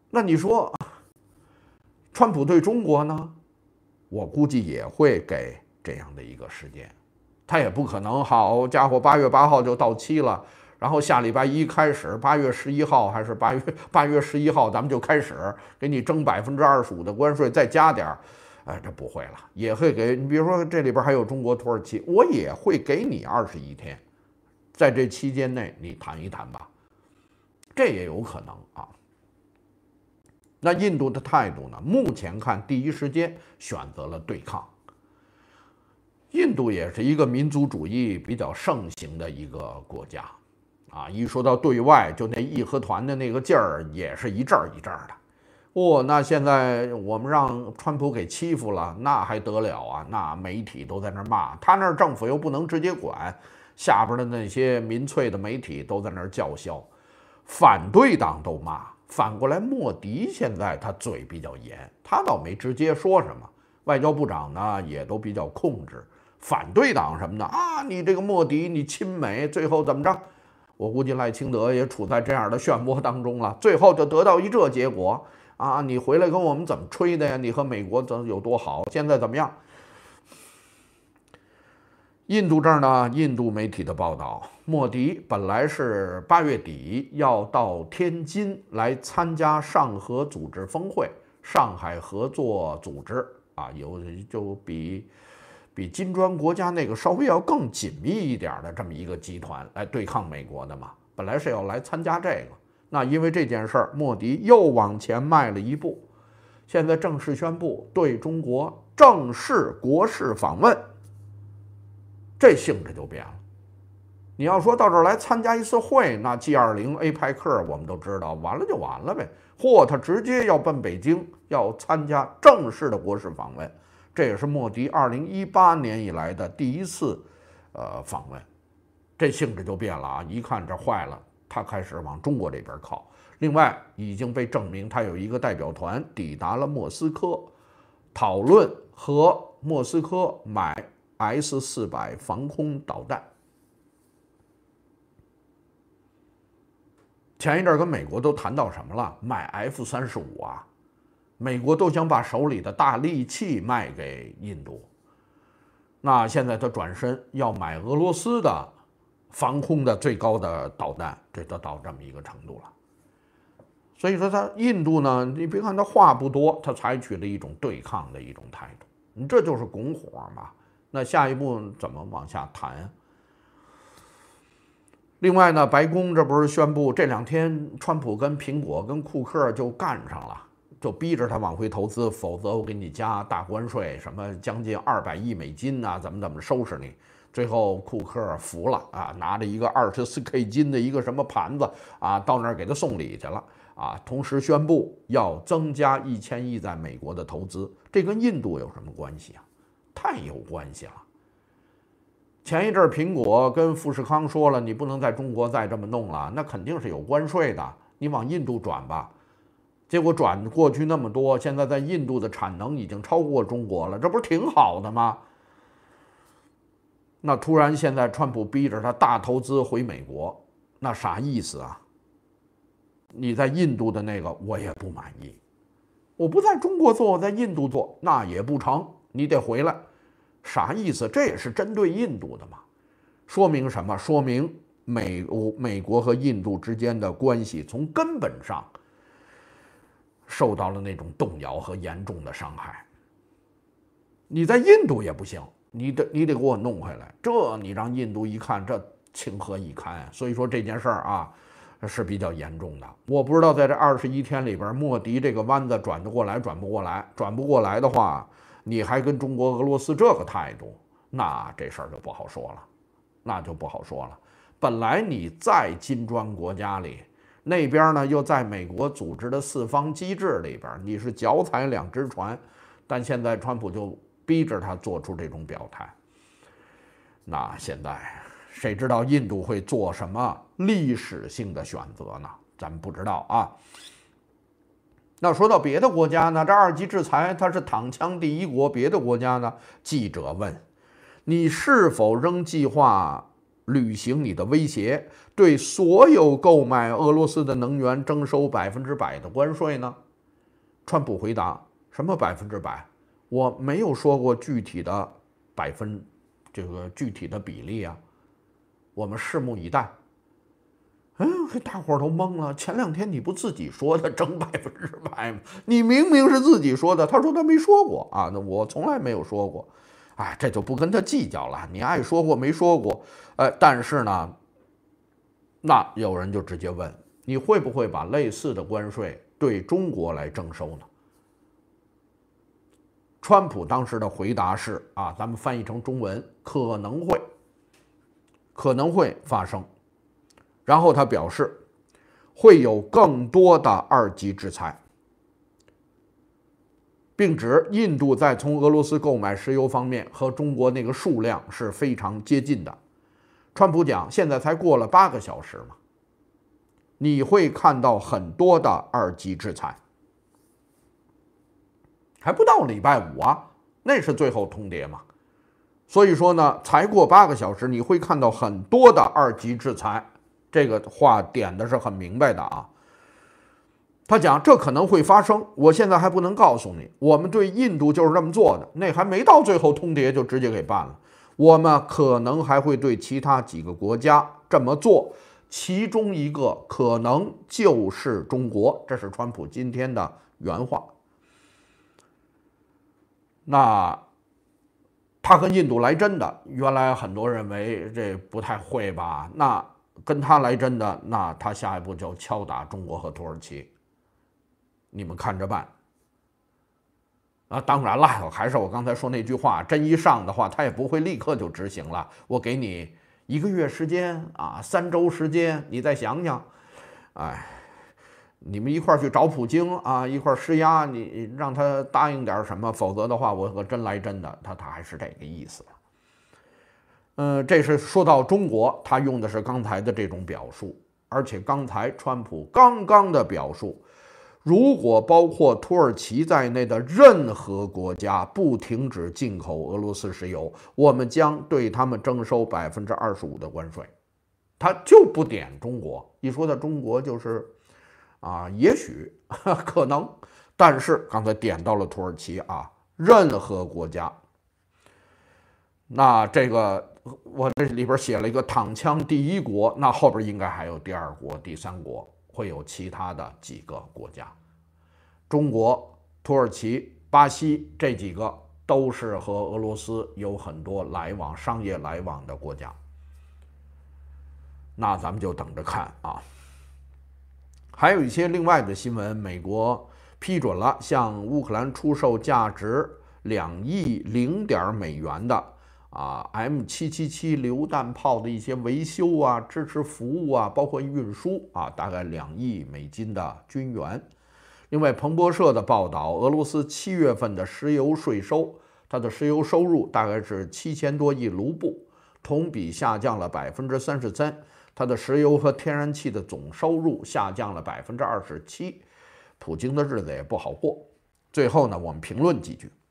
那你说，川普对中国呢？我估计也会给这样的一个时间，他也不可能，好家伙，八月八号就到期了，然后下礼拜一开始，八月十一号还是八月八月十一号，咱们就开始给你征百分之二十五的关税，再加点儿，哎，这不会了，也会给你，比如说这里边还有中国、土耳其，我也会给你二十一天，在这期间内你谈一谈吧，这也有可能啊。那印度的态度呢？目前看，第一时间选择了对抗。印度也是一个民族主义比较盛行的一个国家，啊，一说到对外，就那义和团的那个劲儿，也是一阵儿一阵儿的。哦，那现在我们让川普给欺负了，那还得了啊？那媒体都在那骂，他那儿政府又不能直接管，下边的那些民粹的媒体都在那儿叫嚣，反对党都骂。反过来，莫迪现在他嘴比较严，他倒没直接说什么，外交部长呢也都比较控制。反对党什么的啊，你这个莫迪你亲美，最后怎么着？我估计赖清德也处在这样的漩涡当中了，最后就得到一这结果啊！你回来跟我们怎么吹的呀？你和美国怎有多好？现在怎么样？印度这儿呢，印度媒体的报道，莫迪本来是八月底要到天津来参加上合组织峰会，上海合作组织啊，有就比比金砖国家那个稍微要更紧密一点的这么一个集团来对抗美国的嘛，本来是要来参加这个，那因为这件事儿，莫迪又往前迈了一步，现在正式宣布对中国正式国事访问。这性质就变了。你要说到这儿来参加一次会，那 G 二十 A 派克我们都知道，完了就完了呗。或他直接要奔北京，要参加正式的国事访问，这也是莫迪二零一八年以来的第一次呃访问，这性质就变了啊！一看这坏了，他开始往中国这边靠。另外，已经被证明他有一个代表团抵达了莫斯科，讨论和莫斯科买S 四百防空导弹。前一阵跟美国都谈到什么了？买 F 三十五啊，美国都想把手里的大利器卖给印度。那现在他转身要买俄罗斯的防空的最高的导弹，这都到这么一个程度了。所以说，他印度呢，你别看他话不多，他采取了一种对抗的一种态度，你这就是拱火嘛。那下一步怎么往下谈？另外呢，白宫这不是宣布这两天，川普跟苹果跟库克就干上了，就逼着他往回投资，否则我给你加大关税，什么将近二百亿美金啊，怎么怎么收拾你。最后库克服了啊，拿着一个二十四 K 金的一个什么盘子啊，到那儿给他送礼去了啊。同时宣布要增加一千亿在美国的投资，这跟印度有什么关系啊？太有关系了。前一阵苹果跟富士康说了，你不能在中国再这么弄了，那肯定是有关税的，你往印度转吧。结果转过去那么多，现在在印度的产能已经超过中国了，这不是挺好的吗？那突然现在川普逼着他大投资回美国，那啥意思啊？你在印度的那个我也不满意，我不在中国做，我在印度做那也不成，你得回来。啥意思？这也是针对印度的嘛？说明什么？说明美美国和印度之间的关系从根本上受到了那种动摇和严重的伤害。你在印度也不行，你得你得给我弄回来，这你让印度一看，这情何以堪？所以说这件事儿啊是比较严重的。我不知道在这二十一天里边，莫迪这个弯子转得过来转不过来，转不过来的话，你还跟中国、俄罗斯这个态度，那这事儿就不好说了，那就不好说了。本来你在金砖国家里，那边呢又在美国组织的四方机制里边，你是脚踩两只船，但现在川普就逼着他做出这种表态。那现在谁知道印度会做什么历史性的选择呢？咱们不知道啊。那说到别的国家呢，这二级制裁它是躺枪第一国，别的国家呢？记者问：你是否仍计划履行你的威胁，对所有购买俄罗斯的能源征收百分之百的关税呢？川普回答：什么百分之百？我没有说过具体的百分，这个具体的比例啊，我们拭目以待。嗯，大伙儿都懵了。前两天你不自己说的挣百分之百吗？你明明是自己说的。他说他没说过啊，那我从来没有说过。哎，这就不跟他计较了。你爱说过没说过？呃，但是呢，那有人就直接问，你会不会把类似的关税对中国来征收呢？川普当时的回答是啊，咱们翻译成中文，可能会，可能会发生。然后他表示，会有更多的二级制裁，并指印度在从俄罗斯购买石油方面和中国那个数量是非常接近的。川普讲，现在才过了八个小时嘛，你会看到很多的二级制裁，还不到礼拜五啊，那是最后通牒嘛。所以说呢，才过八个小时，你会看到很多的二级制裁。这个话点的是很明白的啊。他讲这可能会发生，我现在还不能告诉你。我们对印度就是这么做的，那还没到最后通牒就直接给办了。我们可能还会对其他几个国家这么做，其中一个可能就是中国。这是川普今天的原话。那他跟印度来真的，原来很多认为这不太会吧？那跟他来真的，那他下一步就敲打中国和土耳其，你们看着办。啊，当然了，还是我刚才说那句话，真一上的话，他也不会立刻就执行了。我给你一个月时间啊，三周时间，你再想想。哎，你们一块儿去找普京啊，一块儿施压，你让他答应点什么，否则的话，我可真来真的。他他还是这个意思。呃，这是说到中国，他用的是刚才的这种表述，而且刚才川普刚刚的表述，如果包括土耳其在内的任何国家不停止进口俄罗斯石油，我们将对他们征收百分之二十五的关税。他就不点中国，一说到中国就是啊，也许可能，但是刚才点到了土耳其啊，任何国家。那这个我这里边写了一个躺枪第一国，那后边应该还有第二国、第三国，会有其他的几个国家。中国、土耳其、巴西这几个都是和俄罗斯有很多来往、商业来往的国家。那咱们就等着看啊。还有一些另外的新闻，美国批准了向乌克兰出售价值两亿零点美元的啊 M 七七七榴弹炮的一些维修啊、支持服务啊，包括运输啊，大概两亿美金的军援。另外，彭博社的报道，俄罗斯七月份的石油税收，它的石油收入大概是七千多亿卢布，同比下降了百分之三十三。它的石油和天然气的总收入下降了百分之二十七。普京的日子也不好过。最后呢，我们评论几句。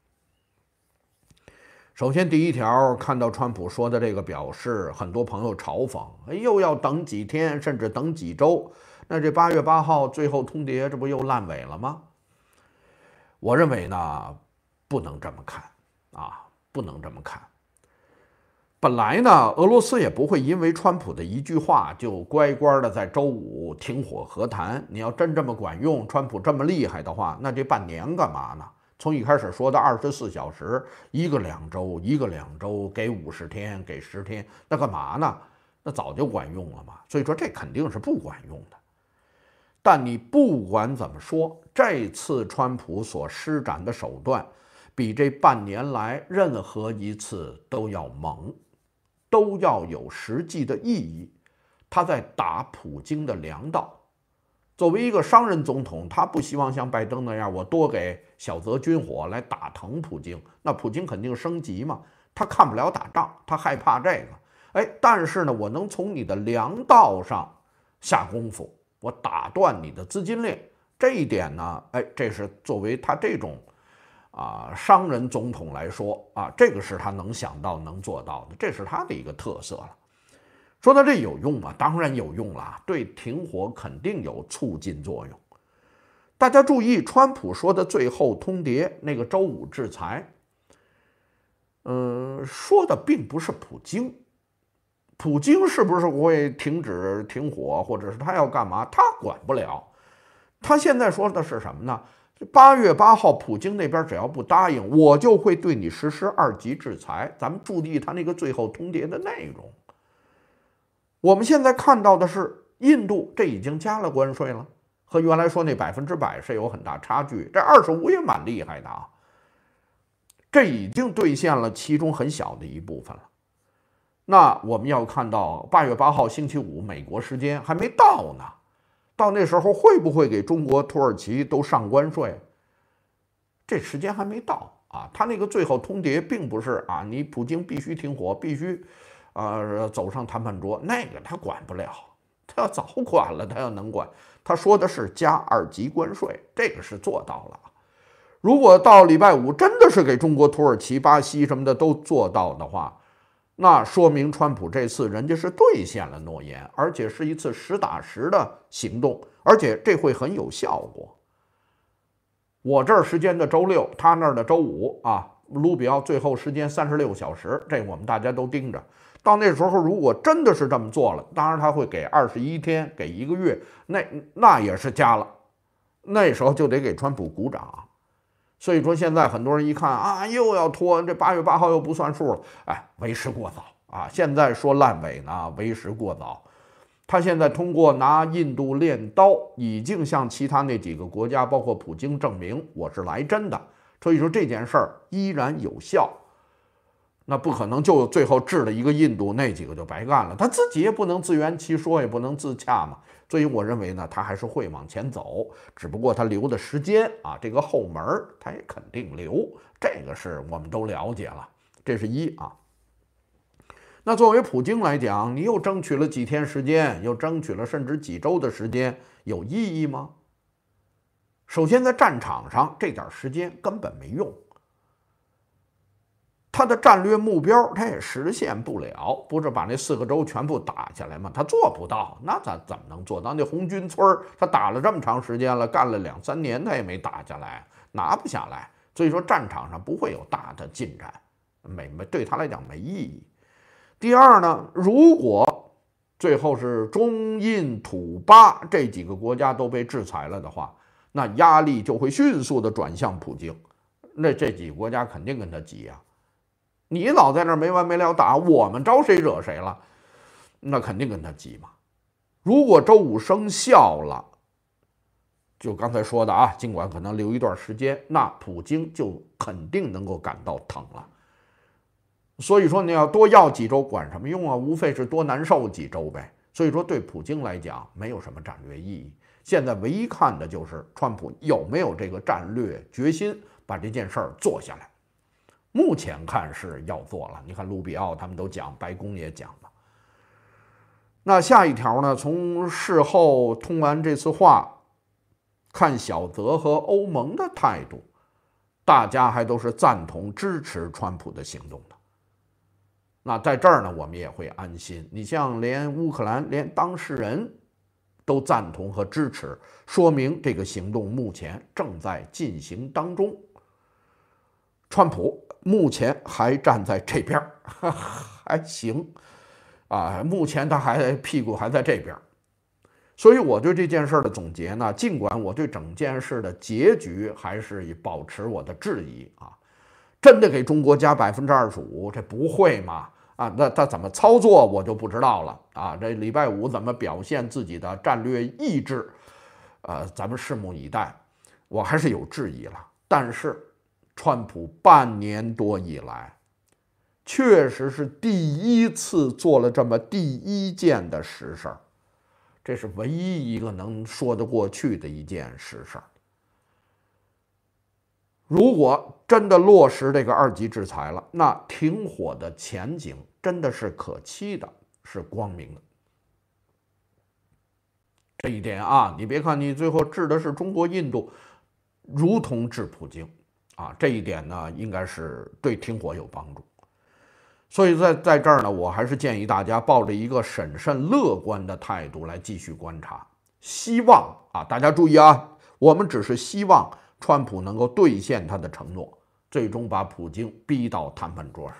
首先，第一条，看到川普说的这个表示，很多朋友嘲讽，哎，又要等几天，甚至等几周，那这八月八号最后通牒，这不又烂尾了吗？我认为呢，不能这么看啊，不能这么看。本来呢，俄罗斯也不会因为川普的一句话就乖乖的在周五停火和谈。你要真这么管用，川普这么厉害的话，那这半年干嘛呢？从一开始说的二十四小时，一个两周，一个两周，给五十天，给十天，那干嘛呢？那早就管用了嘛。所以说这肯定是不管用的。但你不管怎么说，这次川普所施展的手段，比这半年来任何一次都要猛，都要有实际的意义。他在打普京的粮道。作为一个商人总统，他不希望像拜登那样，我多给小泽军火来打疼普京，那普京肯定升级嘛。他看不了打仗，他害怕这个。哎，但是呢，我能从你的粮道上下功夫，我打断你的资金链，这一点呢，哎，这是作为他这种啊商人总统来说啊，这个是他能想到、能做到的，这是他的一个特色了。 说到这有用吗？当然有用了，对停火肯定有促进作用。大家注意，川普说的最后通牒，那个周五制裁，嗯，说的并不是普京。普京是不是会停止停火，或者是他要干嘛，他管不了。他现在说的是什么呢？八月八号，普京那边只要不答应，我就会对你实施二级制裁。咱们注意他那个最后通牒的内容。我们现在看到的是，印度这已经加了关税了，和原来说那百分之百是有很大差距。这二十五也蛮厉害的啊，这已经兑现了其中很小的一部分了。那我们要看到八月八号星期五美国时间还没到呢，到那时候会不会给中国、土耳其都上关税？这时间还没到啊。他那个最后通牒并不是啊，你普京必须停火，必须呃走上谈判桌，那个他管不了。他要早管了，他要能管。他说的是加二级关税，这个是做到了。如果到礼拜五真的是给中国、土耳其、巴西什么的都做到的话，那说明川普这次人家是兑现了诺言，而且是一次实打实的行动，而且这会很有效果。我这儿时间的周六，他那儿的周五啊，卢比奥最后时间三十六小时，这我们大家都盯着。到那时候如果真的是这么做了，当然他会给二十一天，给一个月，那那也是加了，那时候就得给川普鼓掌。所以说现在很多人一看啊，又要拖，这八月八号又不算数了，哎，为时过早啊！现在说烂尾呢，为时过早。他现在通过拿印度练刀，已经向其他那几个国家，包括普京证明我是来真的。所以说这件事儿依然有效。那不可能就最后治了一个印度，那几个就白干了。他自己也不能自圆其说，也不能自洽嘛。所以我认为呢，他还是会往前走，只不过他留的时间啊，这个后门他也肯定留，这个是我们都了解了，这是一啊。那作为普京来讲，你又争取了几天时间，又争取了甚至几周的时间，有意义吗？首先在战场上这点时间根本没用。他的战略目标他也实现不了，不是把那四个州全部打下来吗？他做不到，那他怎么能做到？那红军村他打了这么长时间了，干了两三年，他也没打下来，拿不下来。所以说战场上不会有大的进展，没没对他来讲没意义。第二呢，如果最后是中印土巴这几个国家都被制裁了的话，那压力就会迅速的转向普京，那这几个国家肯定跟他急呀、啊。你老在那儿没完没了打，我们招谁惹谁了？那肯定跟他急嘛。如果周五生效了，就刚才说的啊，尽管可能留一段时间，那普京就肯定能够感到疼了。所以说你要多要几周管什么用啊？无非是多难受几周呗。所以说对普京来讲没有什么战略意义。现在唯一看的就是川普有没有这个战略决心把这件事儿做下来。目前看是要做了，你看卢比奥他们都讲，白宫也讲了。那下一条呢？从事后通完这次话，看小泽和欧盟的态度，大家还都是赞同支持川普的行动的。那在这儿呢，我们也会安心。你像连乌克兰连当事人都赞同和支持，说明这个行动目前正在进行当中。川普目前还站在这边，还行啊，目前他还屁股还在这边。所以我对这件事的总结呢，尽管我对整件事的结局还是保持我的质疑啊，真的给中国加百分之二十五，这不会吗？啊，那他怎么操作我就不知道了啊。这礼拜五怎么表现自己的战略意志，呃，咱们拭目以待。我还是有质疑了，但是川普半年多以来，确实是第一次做了这么第一件的实事儿，这是唯一一个能说得过去的一件实事儿。如果真的落实这个二级制裁了，那停火的前景真的是可期的，是光明的。这一点啊，你别看你最后治的是中国、印度，如同治普京啊，这一点呢，应该是对停火有帮助。 所以在在这儿呢，我还是建议大家抱着一个审慎乐观的态度来继续观察，希望啊，大家注意啊，我们只是希望川普能够兑现他的承诺，最终把普京逼到谈判桌上。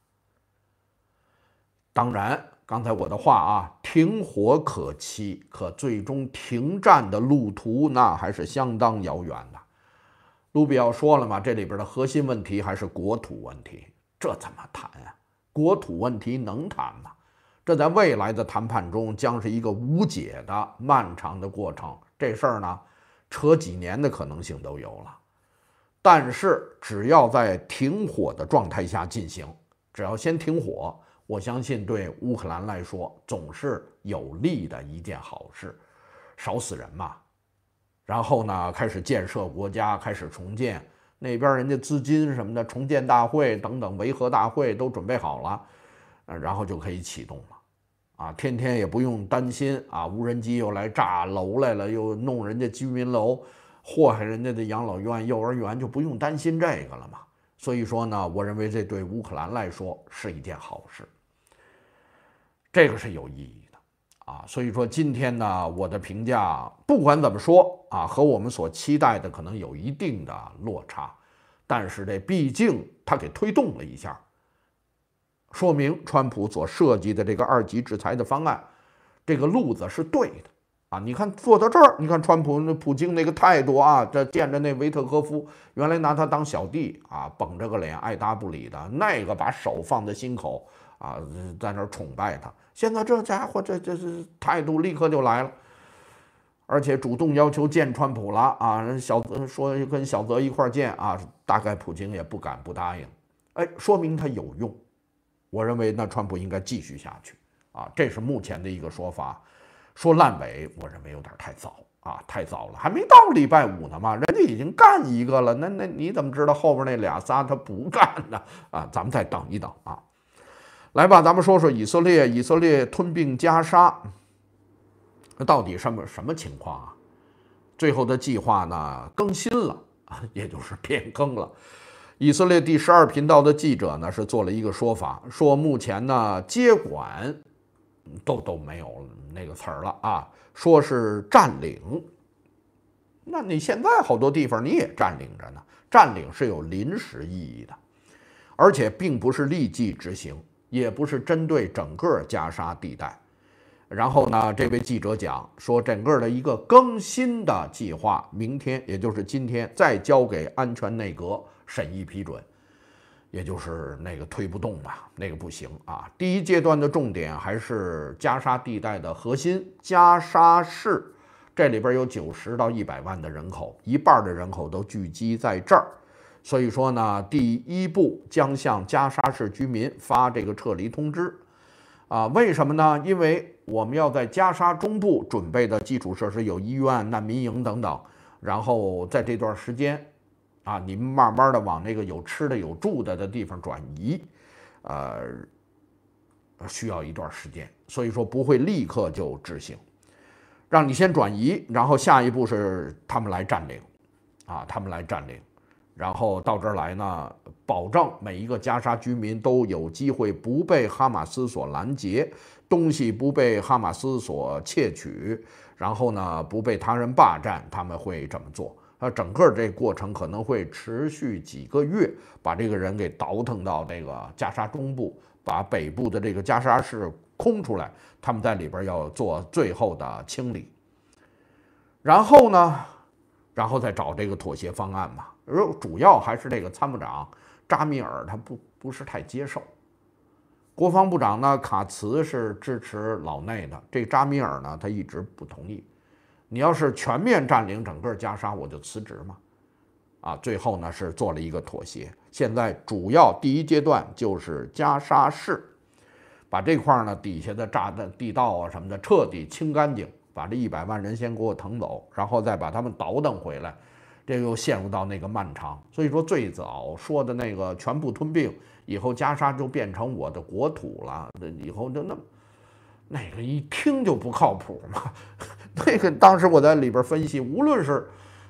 当然，刚才我的话啊，停火可期，可最终停战的路途那还是相当遥远的。卢比奥说了嘛，这里边的核心问题还是国土问题，这怎么谈啊？国土问题能谈吗？这在未来的谈判中将是一个无解的漫长的过程。这事儿呢，扯几年的可能性都有了。但是只要在停火的状态下进行，只要先停火，我相信对乌克兰来说总是有利的一件好事，少死人嘛。然后呢，开始建设国家，开始重建。那边人家资金什么的，重建大会等等维和大会都准备好了，呃，然后就可以启动了，啊，天天也不用担心啊，无人机又来炸楼来了，又弄人家居民楼，祸害人家的养老院、幼儿园，就不用担心这个了嘛。所以说呢，我认为这对乌克兰来说是一件好事，这个是有意义的啊。所以说今天呢，我的评价不管怎么说啊，和我们所期待的可能有一定的落差，但是这毕竟他给推动了一下，说明川普所设计的这个二级制裁的方案，这个路子是对的啊。你看做到这儿，你看川普普京那个态度啊，这见着那维特科夫，原来拿他当小弟啊，绷着个脸爱答不理的，那个把手放在心口啊，在那儿崇拜他。现在这家伙这这是态度立刻就来了。而且主动要求见川普了啊！人小泽说跟小泽一块见啊，大概普京也不敢不答应，哎，说明他有用。我认为那川普应该继续下去啊，这是目前的一个说法。说烂尾，我认为有点太早啊，太早了，还没到礼拜五呢嘛，人家已经干一个了，那那你怎么知道后边那俩仨他不干呢？啊，咱们再等一等啊。来吧，咱们说说以色列，以色列吞并加沙。那到底什么什么情况啊？最后的计划呢更新了啊，也就是变更了。以色列第十二频道的记者呢是做了一个说法，说目前呢接管都都没有那个词儿了啊，说是占领。那你现在好多地方你也占领着呢，占领是有临时意义的，而且并不是立即执行，也不是针对整个加沙地带。然后呢，这位记者讲说，整个的一个更新的计划，明天也就是今天再交给安全内阁审议批准，也就是那个推不动吧，那个不行啊。第一阶段的重点还是加沙地带的核心加沙市，这里边有九十到一百万的人口，一半的人口都聚集在这儿。所以说呢，第一步将向加沙市居民发这个撤离通知。啊，为什么呢？因为我们要在加沙中部准备的基础设施有医院、难民营等等，然后在这段时间，啊，你们慢慢的往那个有吃的、有住的的地方转移，呃，需要一段时间，所以说不会立刻就执行，让你先转移，然后下一步是他们来占领，啊，他们来占领。然后到这儿来呢，保证每一个加沙居民都有机会不被哈马斯所拦截，东西不被哈马斯所窃取，然后呢不被他人霸占，他们会这么做。那整个这过程可能会持续几个月，把这个人给倒腾到那个加沙中部，把北部的这个加沙市空出来，他们在里边要做最后的清理。然后呢，然后再找这个妥协方案嘛。主要还是这个参谋长扎米尔他不不是太接受，国防部长呢卡茨是支持老内的，这扎米尔呢他一直不同意。你要是全面占领整个加沙，我就辞职嘛。啊，最后呢是做了一个妥协。现在主要第一阶段就是加沙市，把这块呢底下的炸弹地道啊什么的彻底清干净，把这一百万人先给我腾走，然后再把他们倒腾回来。这又陷入到那个漫长，所以说最早说的那个全部吞并以后，加沙就变成我的国土了，以后就那那个一听就不靠谱嘛。那个当时我在里边分析，无论是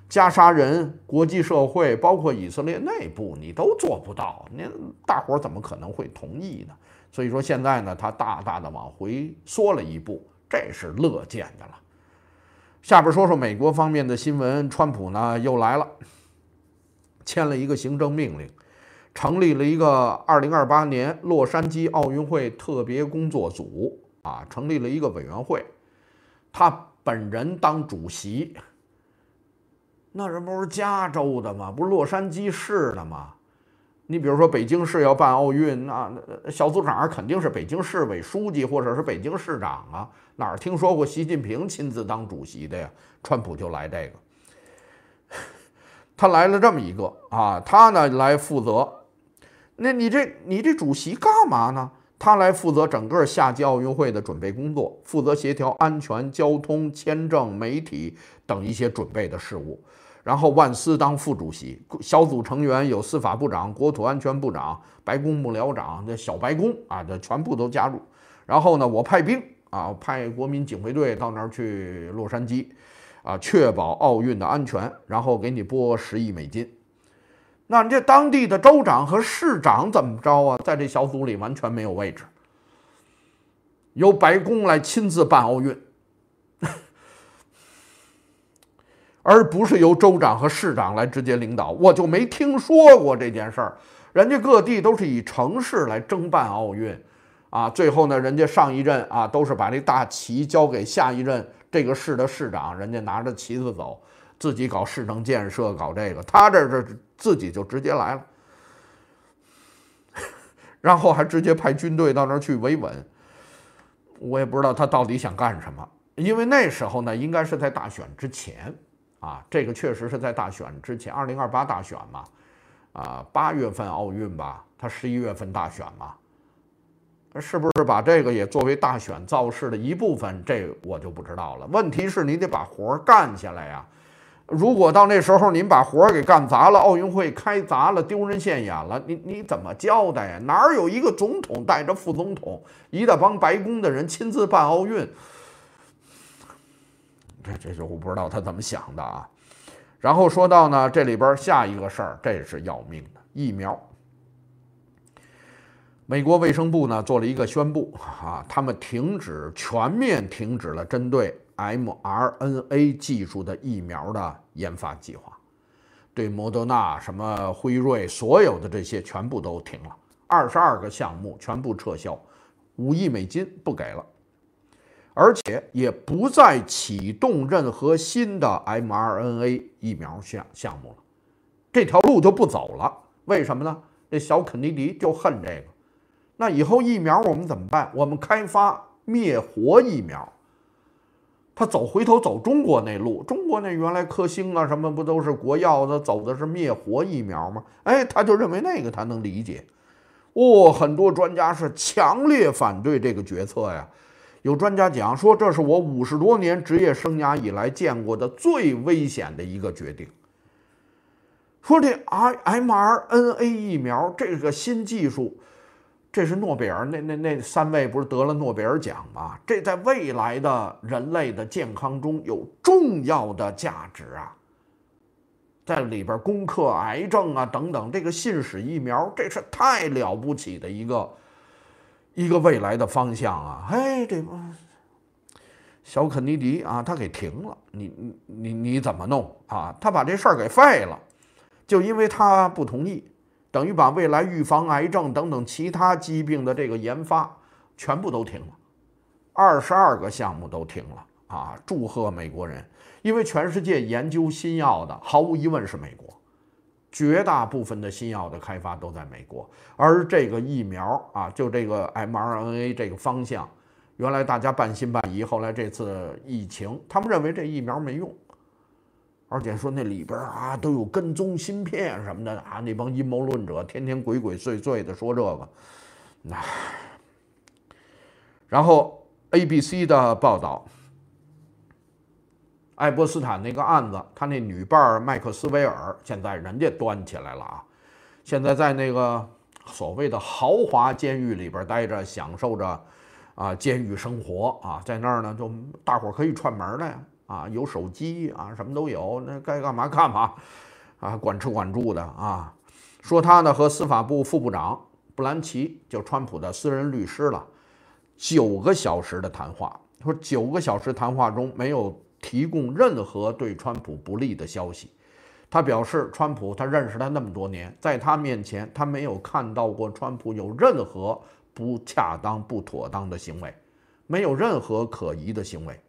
加沙人、国际社会，包括以色列内部，你都做不到，那大伙儿怎么可能会同意呢？所以说现在呢，他大大的往回缩了一步，这是乐见的了。下边说说美国方面的新闻，川普呢又来了，签了一个行政命令，成立了一个二零二八年洛杉矶奥运会特别工作组啊，成立了一个委员会，他本人当主席。那这不是加州的吗？不是洛杉矶市的吗？你比如说北京市要办奥运，那小组长肯定是北京市委书记或者是北京市长啊，哪儿听说过习近平亲自当主席的呀？川普就来这个，他来了这么一个啊，他呢来负责。那你这你这主席干嘛呢？他来负责整个夏季奥运会的准备工作，负责协调安全、交通、签证、媒体等一些准备的事务。然后万斯当副主席，小组成员有司法部长、国土安全部长、白宫幕僚长、这小白宫啊，这全部都加入。然后呢，我派兵啊，派国民警卫队到那儿去洛杉矶，啊，确保奥运的安全，然后给你拨十亿美金。那你这当地的州长和市长怎么着啊？在这小组里完全没有位置，由白宫来亲自办奥运。而不是由州长和市长来直接领导，我就没听说过这件事儿。人家各地都是以城市来争办奥运，啊，最后呢，人家上一任啊都是把这大旗交给下一任这个市的市长，人家拿着旗子走，自己搞市政建设，搞这个，他这这自己就直接来了，然后还直接派军队到那儿去维稳。我也不知道他到底想干什么，因为那时候呢，应该是在大选之前。啊，这个确实是在大选之前，二零二八大选嘛，啊，八月份奥运吧，他十一月份大选嘛，是不是把这个也作为大选造势的一部分？这我就不知道了。问题是你得把活干下来呀。如果到那时候您把活给干砸了，奥运会开砸了，丢人现眼了，你你怎么交代呀？哪有一个总统带着副总统，一大帮白宫的人亲自办奥运？这这就我不知道他怎么想的啊。然后说到呢，这里边下一个事儿，这是要命的疫苗。美国卫生部呢做了一个宣布啊，他们停止全面停止了针对 M R N A 技术的疫苗的研发计划，对莫德纳、什么辉瑞所有的这些全部都停了，二十二个项目全部撤销，五亿美金不给了。而且也不再启动任何新的 M R N A 疫苗项项目了，这条路就不走了。为什么呢？这小肯尼迪就恨这个。那以后疫苗我们怎么办？我们开发灭活疫苗，他走回头走中国那路，中国那原来科兴啊什么不都是国药的，走的是灭活疫苗吗？哎，他就认为那个他能理解。哦，很多专家是强烈反对这个决策呀。有专家讲说，这是我五十多年职业生涯以来见过的最危险的一个决定。说这 M R N A 疫苗这个新技术，这是诺贝尔那那那三位不是得了诺贝尔奖吗？这在未来的人类的健康中有重要的价值啊，在里边攻克癌症啊等等，这个信使疫苗，这是太了不起的一个。一个未来的方向啊，哎，这小肯尼迪啊，他给停了，你你你你怎么弄啊？他把这事儿给废了，就因为他不同意，等于把未来预防癌症等等其他疾病的这个研发全部都停了，二十二个项目都停了啊！祝贺美国人，因为全世界研究新药的毫无疑问是美国。绝大部分的新药的开发都在美国，而这个疫苗啊，就这个 M R N A 这个方向，原来大家半信半疑，后来这次疫情，他们认为这疫苗没用，而且说那里边啊都有跟踪芯片什么的啊，那帮阴谋论者天天鬼鬼祟祟的说这个，那，然后 A B C 的报道。爱波斯坦那个案子，他那女伴麦克斯韦尔现在人家端起来了啊，现在在那个所谓的豪华监狱里边待着，享受着啊监狱生活啊，在那儿呢就大伙可以串门了呀， 啊，有手机啊，什么都有，那该干嘛干嘛，啊，管吃管住的啊。说他呢和司法部副部长布兰奇，就川普的私人律师了，九个小时的谈话，说九个小时谈话中没有提供任何对川普不利的消息。他表示，川普他认识他那么多年，在他面前他没有看到过川普有任何不恰当、不妥当的行为，没有任何可疑的行为。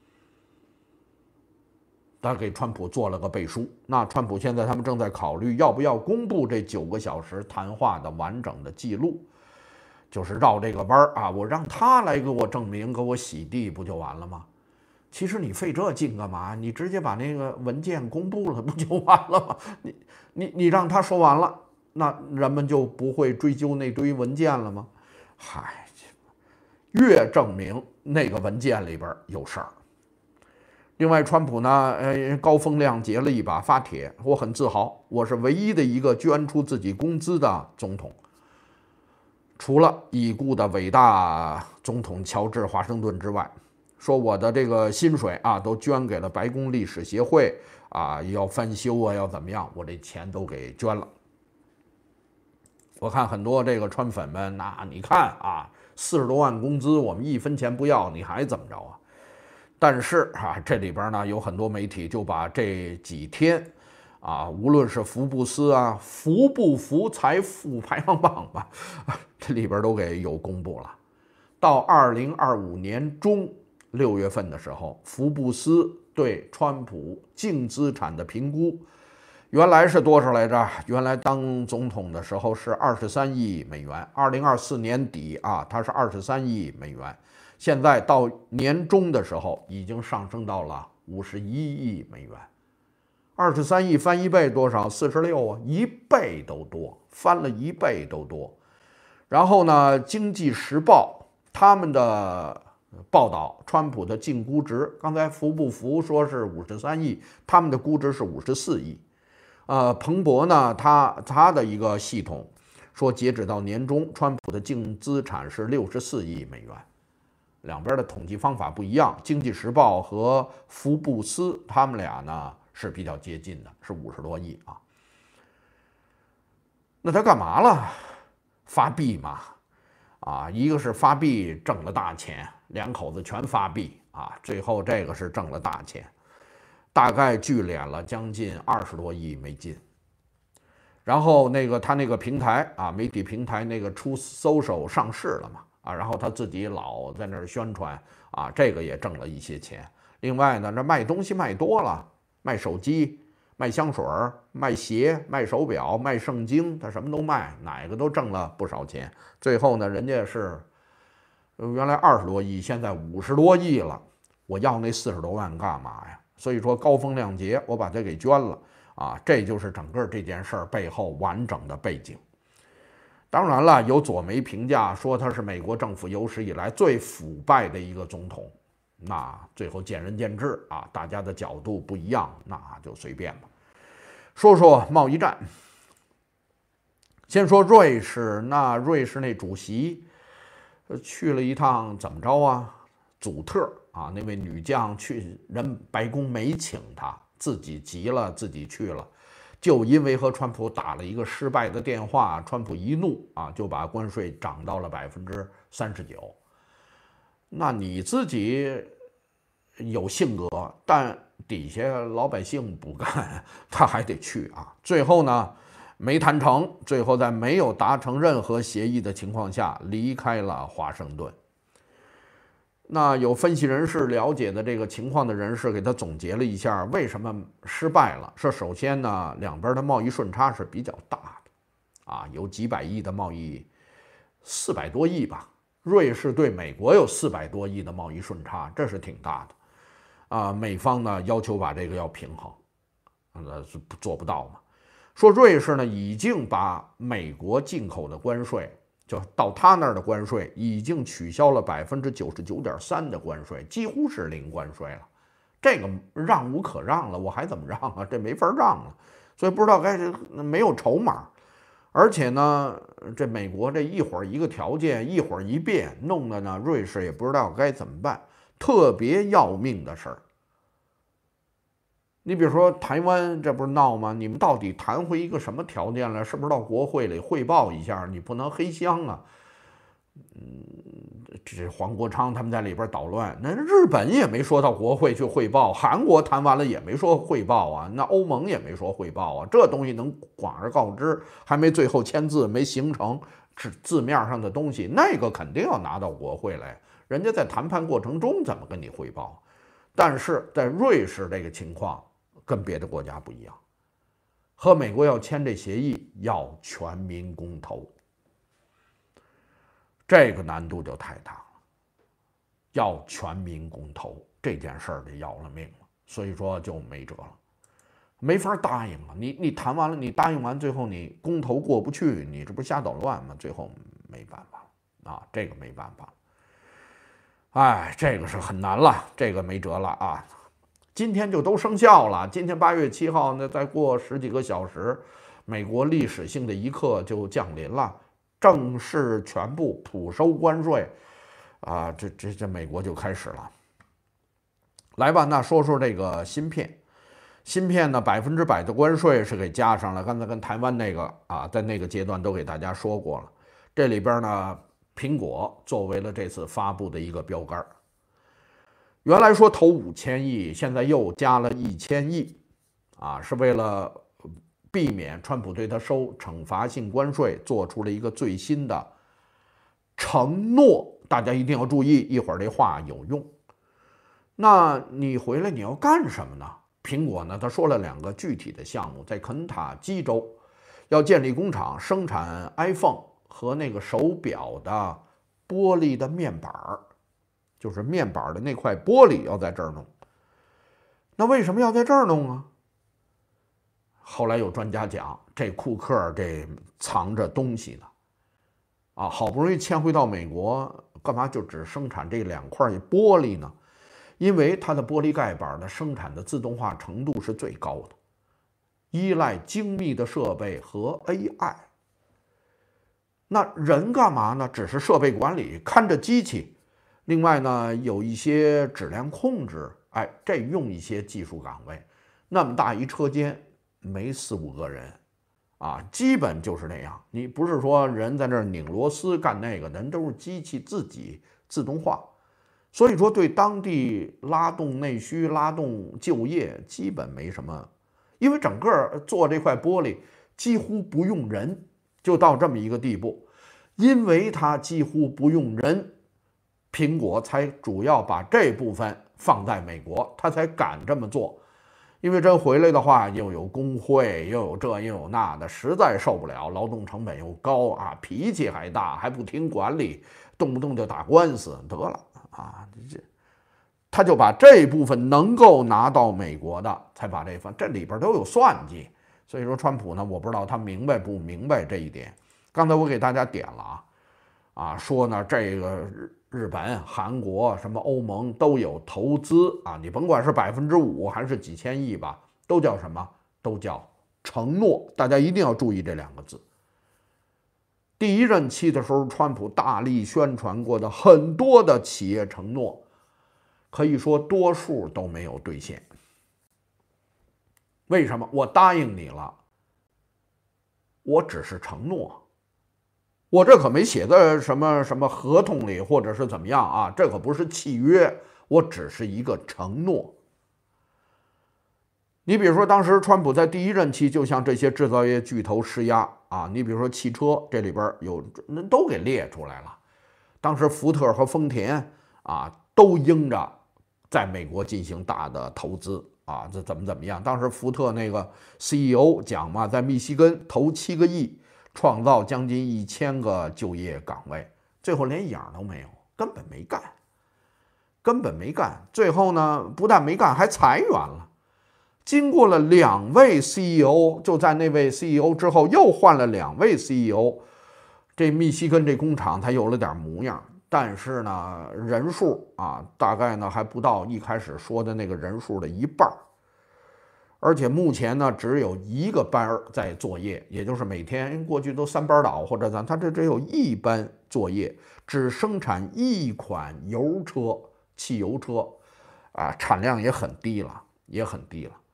他给川普做了个背书。那川普现在他们正在考虑要不要公布这九个小时谈话的完整的记录，就是绕这个弯儿啊，我让他来给我证明，给我洗地，不就完了吗？其实你费这劲干嘛？你直接把那个文件公布了，不就完了吗？你你你让他说完了，那人们就不会追究那堆文件了吗？嗨，越证明那个文件里边有事儿。另外，川普呢，呃，高风亮节了一把，发帖，我很自豪，我是唯一的一个捐出自己工资的总统，除了已故的伟大总统乔治华盛顿之外，说我的这个薪水啊，都捐给了白宫历史协会啊，要翻修啊，要怎么样，我这钱都给捐了。我看很多这个川粉们，那你看啊，四十多万工资，我们一分钱不要，你还怎么着啊？但是啊，这里边呢有很多媒体就把这几天啊，无论是福布斯啊、福不福财富排行榜吧，这里边都给有公布了。到二零二五年中六月份的时候，福布斯对川普净资产的评估，原来是多少来着？原来当总统的时候是二十三亿美元，二零二四年底啊，他是二十三亿美元。现在到年中的时候，已经上升到了五十一亿美元，二十三亿翻一倍多少？四十六啊，一倍都多，翻了一倍都多。然后呢，《经济时报》他们的报道，川普的净估值，刚才服不服说是五十三亿，他们的估值是五十四亿。呃，彭博呢，他他的一个系统说，截止到年中，川普的净资产是六十四亿美元。两边的统计方法不一样，《经济时报》和福布斯他们俩呢是比较接近的，是五十多亿啊。那他干嘛了？发币嘛，啊，一个是发币挣了大钱，两口子全发币啊，最后这个是挣了大钱，大概聚敛了将近二十多亿美金。然后那个他那个平台啊，媒体平台那个出搜手上市了嘛。啊，然后他自己老在那儿宣传啊，这个也挣了一些钱。另外呢，这卖东西卖多了，卖手机、卖香水、卖鞋、卖手表、卖圣经，他什么都卖，哪个都挣了不少钱。最后呢，人家是原来二十多亿，现在五十多亿了，我要那四十多万干嘛呀？所以说高风亮节，我把它给捐了啊，这就是整个这件事儿背后完整的背景。当然了，有左媒评价说他是美国政府有史以来最腐败的一个总统，那最后见仁见智啊，大家的角度不一样，那就随便吧。说说贸易战，先说瑞士，那瑞士那主席去了一趟，怎么着啊？祖特啊，那位女将去，人白宫没请他，自己急了，自己去了。就因为和川普打了一个失败的电话，川普一怒啊，就把关税涨到了百分之三十九。那你自己有性格，但底下老百姓不干，他还得去啊。最后呢，没谈成，最后在没有达成任何协议的情况下，离开了华盛顿。那有分析人士了解的这个情况的人士给他总结了一下为什么失败了。说首先呢，两边的贸易顺差是比较大的，啊，有几百亿的贸易，四百多亿吧。瑞士对美国有四百多亿的贸易顺差，这是挺大的。啊，美方呢要求把这个要平衡，那是做不到嘛。说瑞士呢已经把美国进口的关税。就到他那儿的关税已经取消了百分之九十九点三的关税，几乎是零关税了。这个让无可让了，我还怎么让啊？这没法让了，所以不知道该没有筹码。而且呢，这美国这一会儿一个条件，一会儿一变，弄得呢瑞士也不知道该怎么办。特别要命的事儿， 你比如说台湾，这不是闹吗？你们到底谈回一个什么条件来？是不是到国会里汇报一下？你不能黑箱啊！嗯，这黄国昌他们在里边捣乱，那日本也没说到国会去汇报，韩国谈完了也没说汇报啊，那欧盟也没说汇报啊，这东西能广而告之，还没最后签字，没形成字字面上的东西，那个肯定要拿到国会来，人家在谈判过程中怎么跟你汇报？但是在瑞士这个情况跟别的国家不一样，和美国要签这协议要全民公投。这个难度就太大了，要全民公投这件事儿就要了命了，所以说就没辙了，没法答应啊！你你谈完了，你答应完，最后你公投过不去，你这不瞎捣乱吗？最后没办法啊，这个没办法，哎，这个是很难了，这个没辙了啊！今天就都生效了，今天八月七号，那再过十几个小时，美国历史性的一刻就降临了。正式全部普收关税，啊，这这这美国就开始了。来吧，那说说这个芯片，芯片呢百分之百的关税是给加上了。刚才跟台湾那个啊，在那个阶段都给大家说过了。这里边呢，苹果作为了这次发布的一个标杆，原来说投五千亿，现在又加了一千亿，啊，是为了避免川普对他收惩罚性关税，做出了一个最新的承诺。大家一定要注意，一会儿这话有用。那你回来你要干什么呢？苹果呢，他说了两个具体的项目，在肯塔基州要建立工厂，生产 iPhone 和那个手表的玻璃的面板，就是面板的那块玻璃要在这儿弄。那为什么要在这儿弄啊？后来有专家讲，这库克这藏着东西呢，啊，好不容易迁回到美国，干嘛就只生产这两块玻璃呢？因为它的玻璃盖板的生产的自动化程度是最高的，依赖精密的设备和 A I。那人干嘛呢？只是设备管理，看着机器。另外呢，有一些质量控制，哎，这用一些技术岗位。那么大一车间。没四五个人，啊，基本就是那样。你不是说人在那儿拧螺丝干那个，人都是机器自己自动化，所以说对当地拉动内需、拉动就业基本没什么，因为整个做这块玻璃几乎不用人，就到这么一个地步。因为它几乎不用人，苹果才主要把这部分放在美国，它才敢这么做。因为真回来的话，又有工会，又有这又有那的，实在受不了，劳动成本又高啊，脾气还大，还不听管理，动不动就打官司，得了啊！这他就把这部分能够拿到美国的，才把这份，这里边都有算计。所以说，川普呢，我不知道他明白不明白这一点。刚才我给大家点了啊，啊，说呢这个日。日本、韩国、什么欧盟都有投资啊，你甭管是百分之五还是几千亿吧，都叫什么？都叫承诺。大家一定要注意这两个字。第一任期的时候，川普大力宣传过的很多的企业承诺，可以说多数都没有兑现。为什么？我答应你了，我只是承诺。我这可没写在什么什么合同里，或者是怎么样啊？这可不是契约，我只是一个承诺。你比如说，当时川普在第一任期就向这些制造业巨头施压啊，你比如说汽车，这里边有那都给列出来了。当时福特和丰田啊，都应着在美国进行大的投资啊，这怎么怎么样？当时福特那个 C E O 讲嘛，在密西根投七个亿。创造将近一千个就业岗位，最后连影都没有，根本没干，根本没干。最后呢，不但没干，还裁员了。经过了两位 C E O， 就在那位 C E O 之后，又换了两位 C E O， 这密西根这工厂才有了点模样。但是呢，人数啊，大概呢还不到一开始说的那个人数的一半。而且目前呢，只有一个班在作业，也就是每天过去都三班倒或者咱，它这只有一班作业，只生产一款油车，汽油车，啊，产量也很低了，也很低了。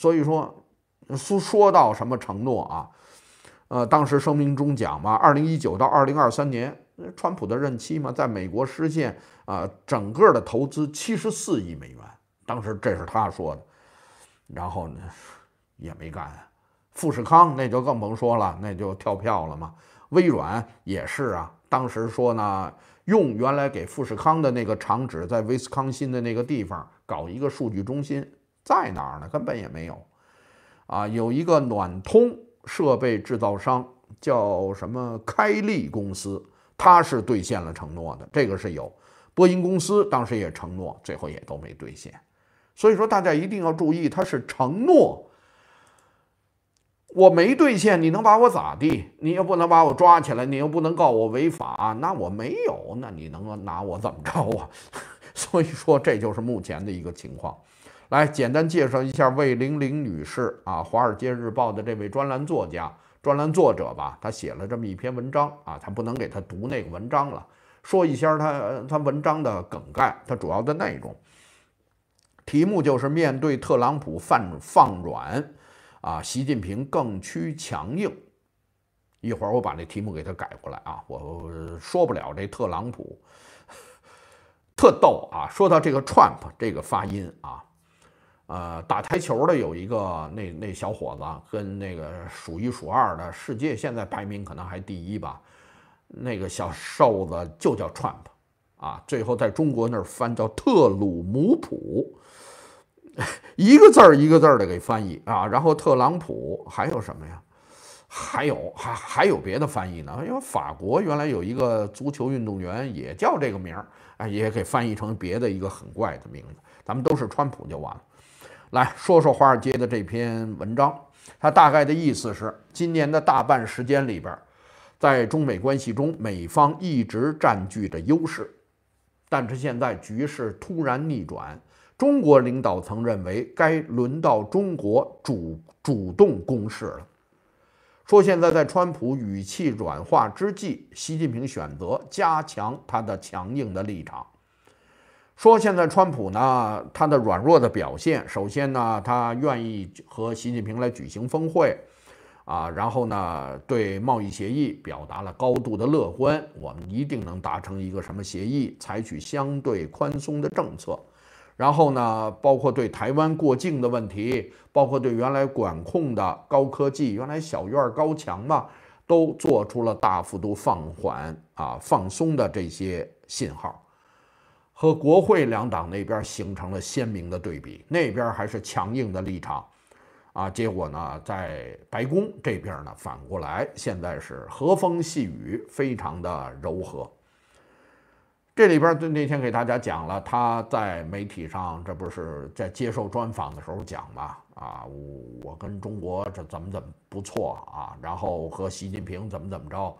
所以说说说到什么承诺啊？呃，当时声明中讲嘛，二零一九到二零二三年，川普的任期嘛，在美国实现啊、呃、整个的投资七十四亿美元，当时这是他说的，然后呢也没干。富士康那就更甭说了，那就跳票了嘛。微软也是啊，当时说呢，用原来给富士康的那个厂址在威斯康辛的那个地方搞一个数据中心，在哪儿呢？根本也没有。啊，有一个暖通设备制造商叫什么开利公司，它是兑现了承诺的，这个是有。波音公司当时也承诺，最后也都没兑现。所以说大家一定要注意，它是承诺。我没兑现，你能把我咋地？你又不能把我抓起来，你又不能告我违法，那我没有，那你能拿我怎么着啊？所以说这就是目前的一个情况。来简单介绍一下魏玲玲女士啊，《华尔街日报》的这位专栏作家、专栏作者吧，她写了这么一篇文章啊，她不能给她读那个文章了，说一下她她文章的梗概，它主要的内容。题目就是面对特朗普放放软。啊，习近平更趋强硬。一会儿我把这题目给他改过来啊，我说不了这特朗普，特逗啊。说到这个 Trump 这个发音啊，呃，打台球的有一个那那小伙子，跟那个数一数二的世界现在排名可能还第一吧，那个小瘦子就叫 Trump 啊，最后在中国那儿翻叫特鲁姆普。一个字儿一个字儿的给翻译啊，然后特朗普还有什么呀？还有还还有别的翻译呢？因为法国原来有一个足球运动员也叫这个名儿，啊，也给翻译成别的一个很怪的名字。咱们都是川普就完了。来说说华尔街的这篇文章，它大概的意思是，今年的大半时间里边，在中美关系中，美方一直占据着优势，但是现在局势突然逆转。中国领导层认为该轮到中国主主动攻势了。说现在在川普语气软化之际，习近平选择加强他的强硬的立场。说现在川普呢，他的软弱的表现，首先呢，他愿意和习近平来举行峰会，啊，然后呢，对贸易协议表达了高度的乐观，我们一定能达成一个什么协议，采取相对宽松的政策。然后呢，包括对台湾过境的问题，包括对原来管控的高科技，原来小院高墙嘛，都做出了大幅度放缓啊、放松的这些信号，和国会两党那边形成了鲜明的对比，那边还是强硬的立场，啊，结果呢，在白宫这边呢，反过来现在是和风细雨，非常的柔和。这里边那天给大家讲了，他在媒体上这不是在接受专访的时候讲嘛，啊，我跟中国这怎么怎么不错啊，然后和习近平怎么怎么着。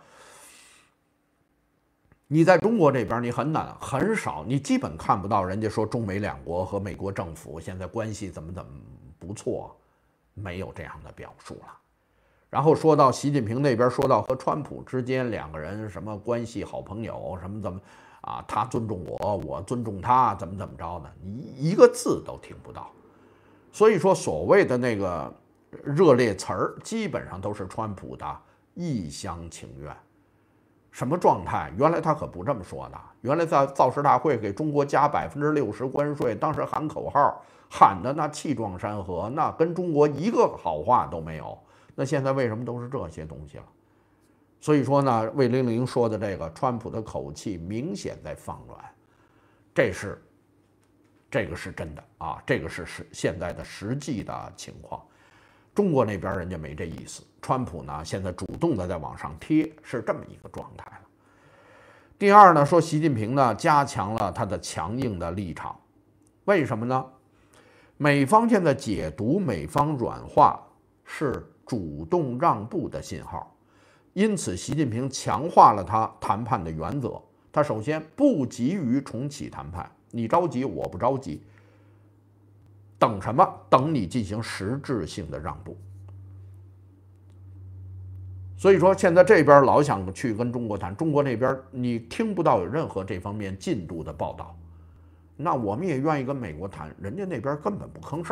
你在中国这边你很难很少，你基本看不到人家说中美两国和美国政府现在关系怎么怎么不错，没有这样的表述了。然后说到习近平那边，说到和川普之间两个人什么关系好朋友什么怎么。啊，他尊重我，我尊重他，怎么怎么着的，一一个字都听不到。所以说，所谓的那个热烈词儿，基本上都是川普的一厢情愿。什么状态？原来他可不这么说的。原来在造势大会给中国加百分之六十关税，当时喊口号，喊的那气壮山河，那跟中国一个好话都没有。那现在为什么都是这些东西了？所以说呢，魏玲玲说的这个，川普的口气明显在放软，这是，这个是真的啊，这个是实现在的实际的情况。中国那边人家没这意思，川普呢现在主动的在往上贴，是这么一个状态了。第二呢，说习近平呢加强了他的强硬的立场，为什么呢？美方现在解读美方软化是主动让步的信号。因此，习近平强化了他谈判的原则。他首先不急于重启谈判，你着急，我不着急。等什么？等你进行实质性的让步。所以说，现在这边老想去跟中国谈，中国那边你听不到有任何这方面进度的报道。那我们也愿意跟美国谈，人家那边根本不吭声儿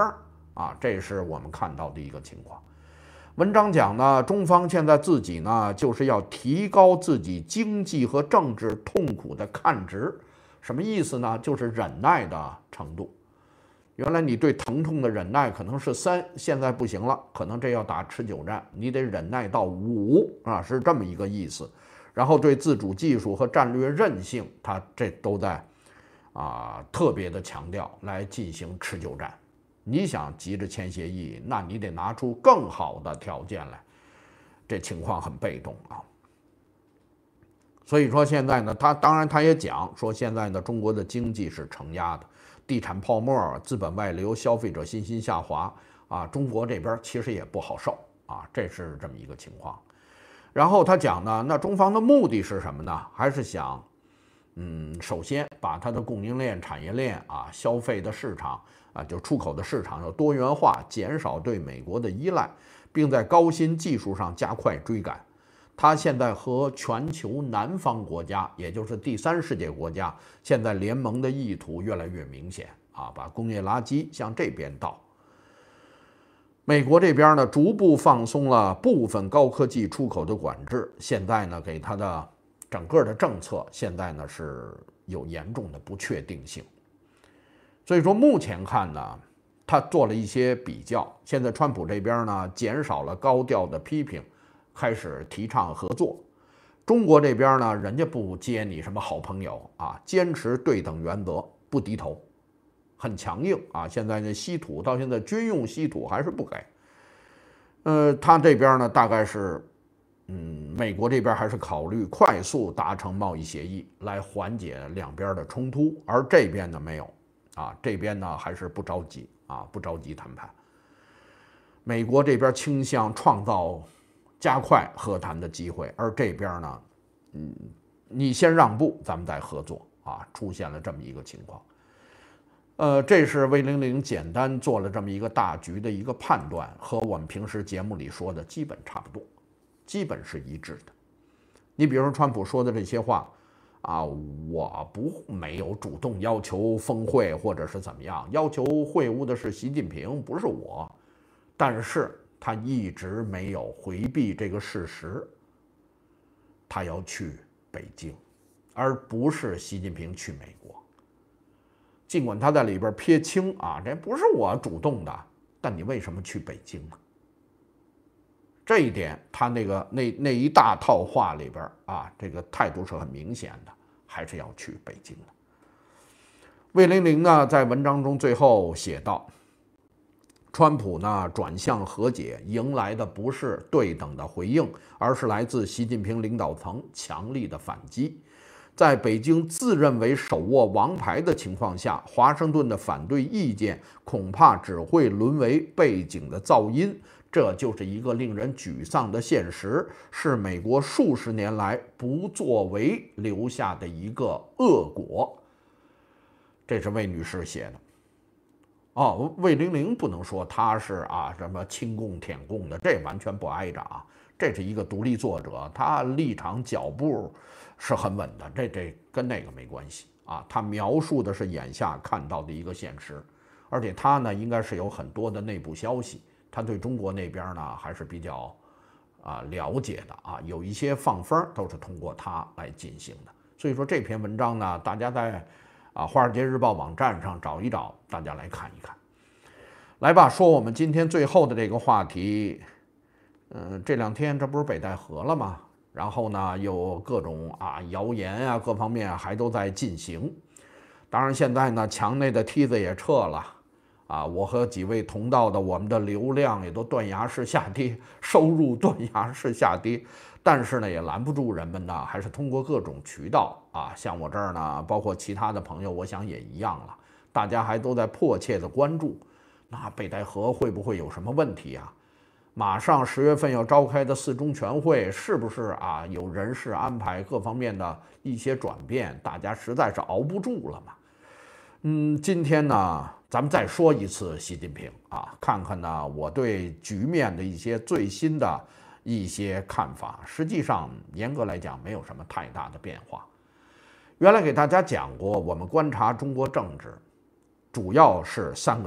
啊，这是我们看到的一个情况。文章讲呢，中方现在自己呢就是要提高自己经济和政治痛苦的看值，什么意思呢？就是忍耐的程度。原来你对疼痛的忍耐可能是三，现在不行了，可能这要打持久战，你得忍耐到五啊，是这么一个意思。然后对自主技术和战略韧性，它这都在啊特别的强调来进行持久战。你想急着签协议，那你得拿出更好的条件来，这情况很被动啊。所以说现在呢，他当然他也讲说，现在呢中国的经济是承压的，地产泡沫、资本外流、消费者信心下滑啊，中国这边其实也不好受啊，这是这么一个情况。然后他讲呢，那中方的目的是什么呢？还是想，嗯，首先把它的供应链、产业链啊、消费的市场啊，就出口的市场要多元化，减少对美国的依赖，并在高新技术上加快追赶。他现在和全球南方国家，也就是第三世界国家，现在联盟的意图越来越明显啊，把工业垃圾向这边倒。美国这边呢，逐步放松了部分高科技出口的管制，现在呢，给它的整个的政策现在呢是有严重的不确定性。所以说目前看呢，他做了一些比较，现在川普这边呢减少了高调的批评，开始提倡合作。中国这边呢，人家不接你什么好朋友啊，坚持对等原则，不低头。很强硬啊！现在呢，稀土到现在军用稀土还是不给。呃，他这边呢，大概是，嗯，美国这边还是考虑快速达成贸易协议来缓解两边的冲突，而这边呢没有啊，这边呢还是不着急啊，不着急谈判。美国这边倾向创造加快和谈的机会，而这边呢，嗯，你先让步，咱们再合作啊，出现了这么一个情况。呃，这是魏玲玲简单做了这么一个大局的一个判断，和我们平时节目里说的基本差不多，基本是一致的。你比如说川普说的这些话啊，我不没有主动要求峰会或者是怎么样，要求会晤的是习近平，不是我。但是他一直没有回避这个事实，他要去北京，而不是习近平去美国。尽管他在里边撇清啊，这不是我主动的，但你为什么去北京呢？这一点，他那个那那一大套话里边啊，这个态度是很明显的，还是要去北京的。魏玲玲呢，在文章中最后写道：川普呢转向和解，迎来的不是对等的回应，而是来自习近平领导层强力的反击。在北京自认为手握王牌的情况下，华盛顿的反对意见恐怕只会沦为背景的噪音，这就是一个令人沮丧的现实，是美国数十年来不作为留下的一个恶果。这是魏女士写的。哦，魏玲玲不能说她是啊什么亲共舔共的，这完全不挨着啊。这是一个独立作者，他立场脚步是很稳的，这这跟那个没关系啊。他描述的是眼下看到的一个现实，而且他呢应该是有很多的内部消息，他对中国那边呢还是比较啊了解的啊，有一些放风都是通过他来进行的。所以说这篇文章呢，大家在啊《华尔街日报》网站上找一找，大家来看一看。来吧，说我们今天最后的这个话题。嗯，这两天这不是北戴河了吗？然后呢，有各种啊谣言啊，各方面还都在进行。当然，现在呢，墙内的梯子也撤了，啊，我和几位同道的，我们的流量也都断崖式下跌，收入断崖式下跌。但是呢，也拦不住人们呢，还是通过各种渠道啊，像我这儿呢，包括其他的朋友，我想也一样了，大家还都在迫切的关注，那北戴河会不会有什么问题啊？马上十月份要召开的四中全会，是不是啊有人事安排各方面的一些转变？大家实在是熬不住了嘛。嗯，今天呢，咱们再说一次习近平啊，看看呢我对局面的一些最新的一些看法。实际上，严格来讲，没有什么太大的变化。原来给大家讲过，我们观察中国政治，主要是三个点。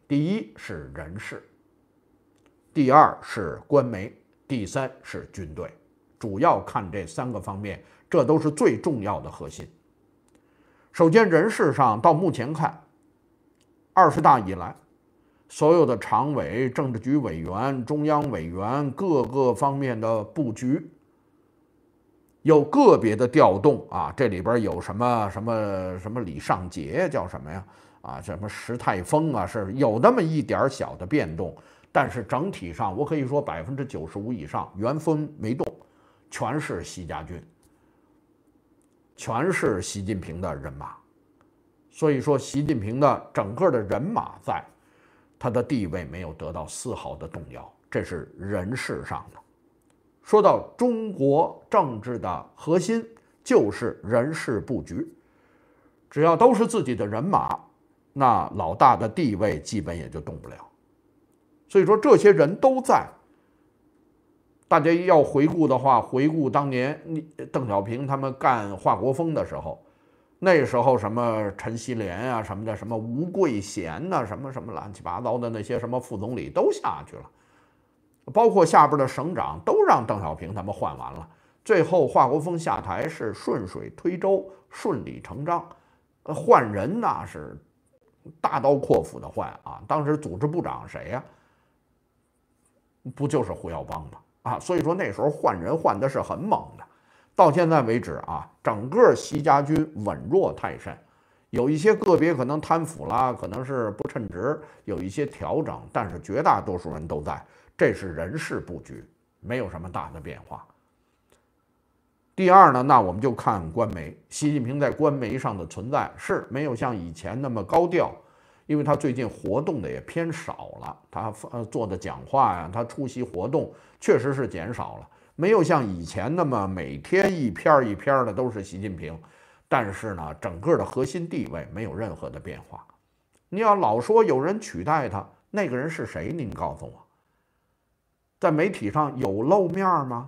第一是人事，第二是官媒，第三是军队，主要看这三个方面，这都是最重要的核心。首先，人事上到目前看，二十大以来，所有的常委、政治局委员、中央委员各个方面的布局，有个别的调动啊，这里边有什么什么什么李尚杰叫什么呀？啊，什么石泰峰啊，是有那么一点小的变动，但是整体上我可以说百分之九十五以上原封没动，全是习家军，全是习近平的人马。所以说，习近平的整个的人马在，他的地位没有得到丝毫的动摇，这是人事上的。说到中国政治的核心，就是人事布局，只要都是自己的人马，那老大的地位基本也就动不了。所以说这些人都在。大家要回顾的话，回顾当年邓小平他们干华国锋的时候，那时候什么陈锡联啊什么的，什么吴桂贤呐、啊，什么什么乱七八糟的那些什么副总理都下去了，包括下边的省长都让邓小平他们换完了。最后华国锋下台是顺水推舟，顺理成章。换人那是大刀阔斧的换啊！当时组织部长谁呀、啊？不就是胡耀邦吗？啊，所以说那时候换人换的是很猛的。到现在为止啊，整个习家军稳若泰山，有一些个别可能贪腐啦，可能是不称职，有一些调整，但是绝大多数人都在，这是人事布局，没有什么大的变化。第二呢，那我们就看官媒，习近平在官媒上的存在是没有像以前那么高调，因为他最近活动的也偏少了，他呃做的讲话呀，他出席活动确实是减少了，没有像以前那么每天一篇一篇的都是习近平，但是呢，整个的核心地位没有任何的变化。你要老说有人取代他，那个人是谁？您告诉我，在媒体上有露面吗？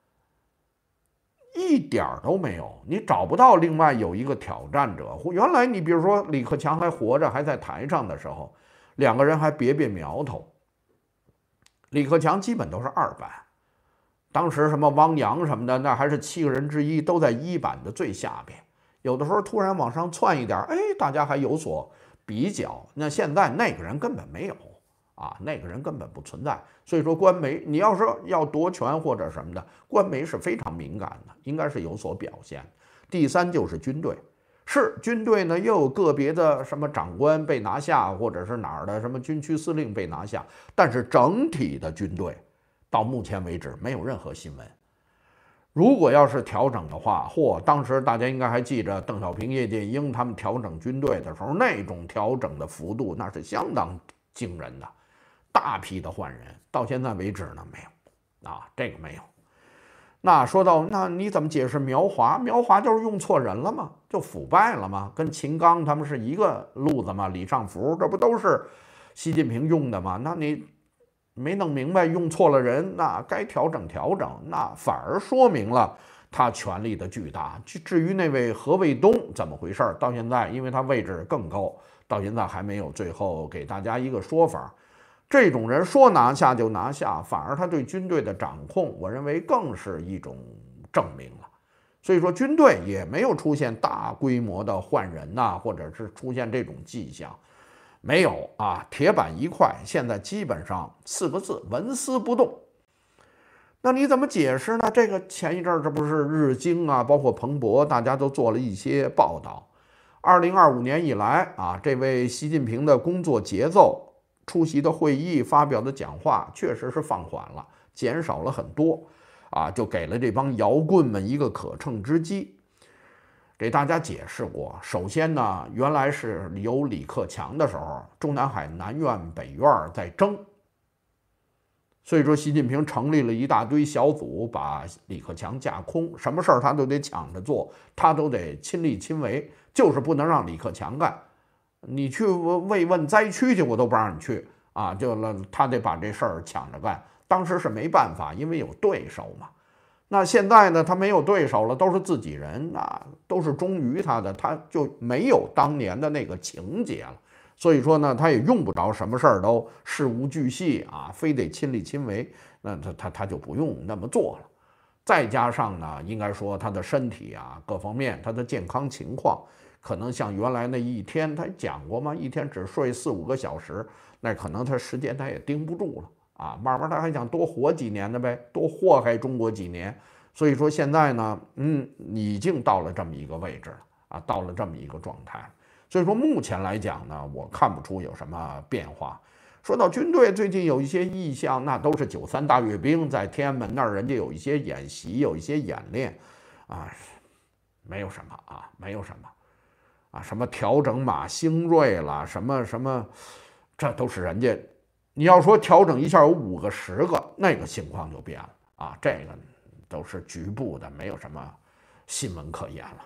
一点都没有，你找不到另外有一个挑战者。原来你比如说李克强还活着，还在台上的时候，两个人还别别苗头。李克强基本都是二板，当时什么汪洋什么的，那还是七个人之一，都在一板的最下边。有的时候突然往上窜一点，哎，大家还有所比较。那现在那个人根本没有啊，那个人根本不存在。所以说官媒，你要说要夺权或者什么的，官媒是非常敏感的，应该是有所表现。第三就是军队，是军队呢，又有个别的什么长官被拿下，或者是哪儿的什么军区司令被拿下，但是整体的军队到目前为止没有任何新闻。如果要是调整的话，或当时大家应该还记着邓小平、叶剑英他们调整军队的时候，那种调整的幅度那是相当惊人的。大批的换人，到现在为止呢没有，啊，这个没有。那说到那你怎么解释苗华？苗华就是用错人了吗？就腐败了吗？跟秦刚他们是一个路子吗？李尚福这不都是习近平用的吗？那你没弄明白，用错了人，那该调整调整，那反而说明了他权力的巨大。至于那位何卫东怎么回事，到现在因为他位置更高，到现在还没有最后给大家一个说法。这种人说拿下就拿下，反而他对军队的掌控，我认为更是一种证明了。所以说，军队也没有出现大规模的换人呐、啊，或者是出现这种迹象，没有啊，铁板一块。现在基本上四个字：纹丝不动。那你怎么解释呢？这个前一阵这不是日经啊，包括彭博，大家都做了一些报道。二零二五年以来啊，这位习近平的工作节奏。出席的会议、发表的讲话确实是放缓了，减少了很多，啊，就给了这帮摇棍们一个可乘之机。给大家解释过，首先呢，原来是有李克强的时候，中南海南院、北院在争，所以说习近平成立了一大堆小组，把李克强架空，什么事儿他都得抢着做，他都得亲力亲为，就是不能让李克强干。你去慰问灾区去，我都不让你去啊！就他得把这事儿抢着干。当时是没办法，因为有对手嘛。那现在呢，他没有对手了，都是自己人啊，都是忠于他的，他就没有当年的那个情节了。 所以说呢，他也用不着什么事儿都事无巨细啊，非得亲力亲为，那他他他就不用那么做了。再加上呢，应该说他的身体啊各方面，他的健康情况，可能像原来那一天他讲过嘛，一天只睡四五个小时，那可能他时间他也盯不住了啊。慢慢他还想多活几年的呗，多祸害中国几年。所以说现在呢，嗯，已经到了这么一个位置了啊，到了这么一个状态。所以说目前来讲呢，我看不出有什么变化。说到军队最近有一些意向，那都是九三大阅兵，在天安门那儿人家有一些演习，有一些演练，啊，没有什么啊，没有什么啊，什么调整马星锐了，什么什么，这都是人家。你要说调整一下有五个十个，那个情况就变了啊，这个都是局部的，没有什么新闻可言了。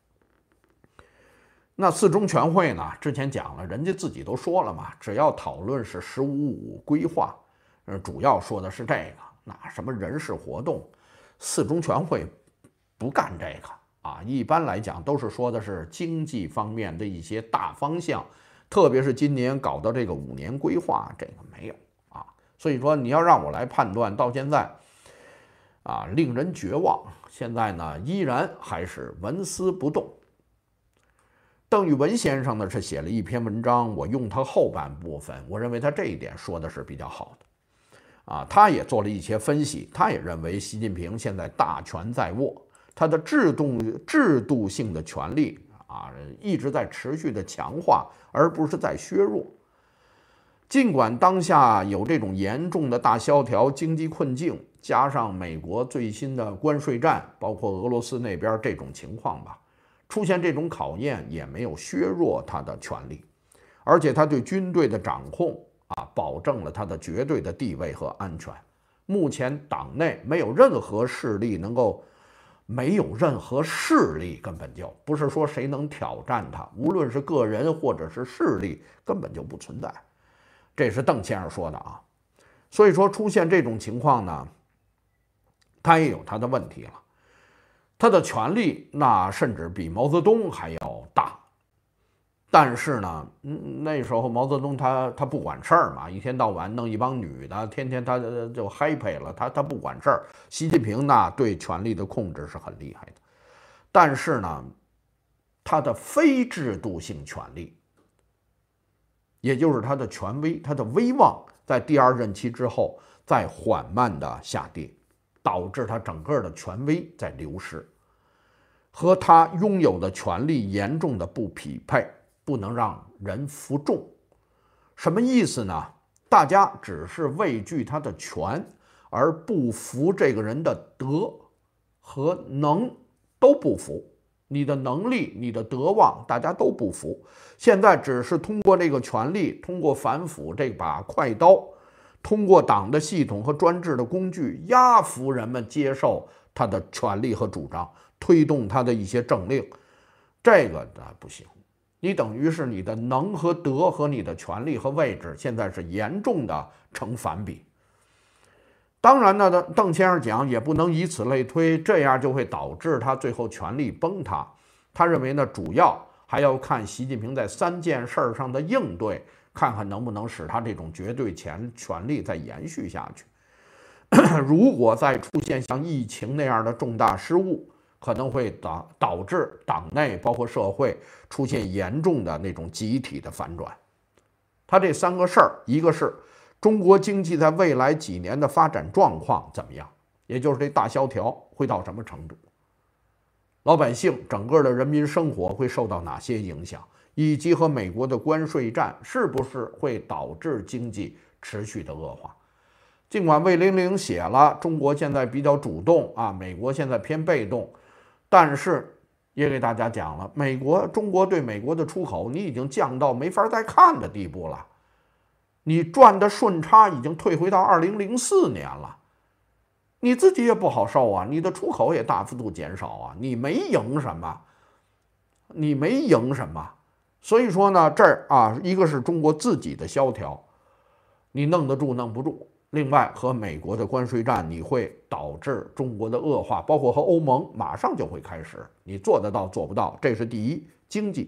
那四中全会呢？之前讲了，人家自己都说了嘛，只要讨论是“十五五”规划，呃，主要说的是这个，那什么人事活动，四中全会不干这个啊。一般来讲都是说的是经济方面的一些大方向，特别是今年搞到这个五年规划，这个没有啊。所以说你要让我来判断，到现在啊，令人绝望。现在呢，依然还是纹丝不动。邓玉文先生呢是写了一篇文章，我用他后半部分，我认为他这一点说的是比较好的，啊，他也做了一些分析，他也认为习近平现在大权在握，他的制度制度性的权利啊一直在持续的强化，而不是在削弱。尽管当下有这种严重的大萧条、经济困境，加上美国最新的关税战，包括俄罗斯那边这种情况吧。出现这种考验也没有削弱他的权力，而且他对军队的掌控啊，保证了他的绝对的地位和安全。目前党内没有任何势力能够，没有任何势力根本就不是说谁能挑战他，无论是个人或者是势力，根本就不存在。这是邓先生说的啊。所以说出现这种情况呢，他也有他的问题了。他的权力那甚至比毛泽东还要大，但是呢，嗯，那时候毛泽东他他不管事儿嘛，一天到晚弄一帮女的，天天他就 happy 了，他他不管事儿。习近平呢对权力的控制是很厉害的，但是呢，他的非制度性权力，也就是他的权威、他的威望，在第二任期之后在缓慢的下跌。导致他整个的权威在流失，和他拥有的权力严重的不匹配，不能让人服众。什么意思呢？大家只是畏惧他的权，而不服这个人的德和能，都不服。你的能力、你的德望，大家都不服。现在只是通过这个权力，通过反腐这把快刀，通过党的系统和专制的工具压服人们接受他的权利和主张，推动他的一些政令，这个啊不行。你等于是你的能和德和你的权利和位置现在是严重的成反比。当然呢，邓先生讲也不能以此类推，这样就会导致他最后权力崩塌。他认为呢，主要还要看习近平在三件事上的应对，看看能不能使他这种绝对权权力再延续下去。如果再出现像疫情那样的重大失误，可能会导导致党内包括社会出现严重的那种集体的反转。他这三个事儿，一个是中国经济在未来几年的发展状况怎么样，也就是这大萧条会到什么程度，老百姓整个的人民生活会受到哪些影响，以及和美国的关税战是不是会导致经济持续的恶化。尽管魏玲玲写了中国现在比较主动啊，美国现在偏被动，但是也给大家讲了，美国中国对美国的出口你已经降到没法再看的地步了，你赚的顺差已经退回到二零零四年了，你自己也不好受啊，你的出口也大幅度减少啊，你没赢什么，你没赢什么。所以说呢，这儿啊，一个是中国自己的萧条，你弄得住弄不住。另外，和美国的关税战，你会导致中国的恶化，包括和欧盟马上就会开始，你做得到做不到，这是第一经济。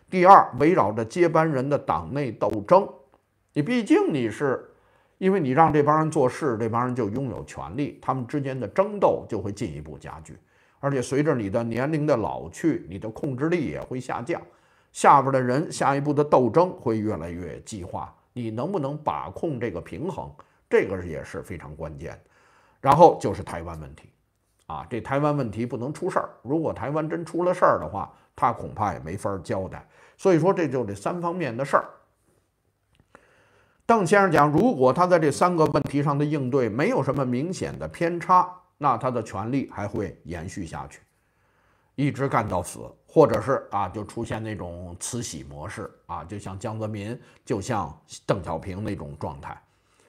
第二，围绕着接班人的党内斗争，你毕竟你是，因为你让这帮人做事，这帮人就拥有权力，他们之间的争斗就会进一步加剧，而且随着你的年龄的老去，你的控制力也会下降，下边的人下一步的斗争会越来越激化，你能不能把控这个平衡，这个也是非常关键的。然后就是台湾问题，啊，这台湾问题不能出事儿，如果台湾真出了事儿的话，他恐怕也没法交代。所以说，这就这三方面的事儿。邓先生讲，如果他在这三个问题上的应对没有什么明显的偏差，那他的权力还会延续下去，一直干到死，或者是啊，就出现那种慈禧模式啊，就像江泽民，就像邓小平那种状态。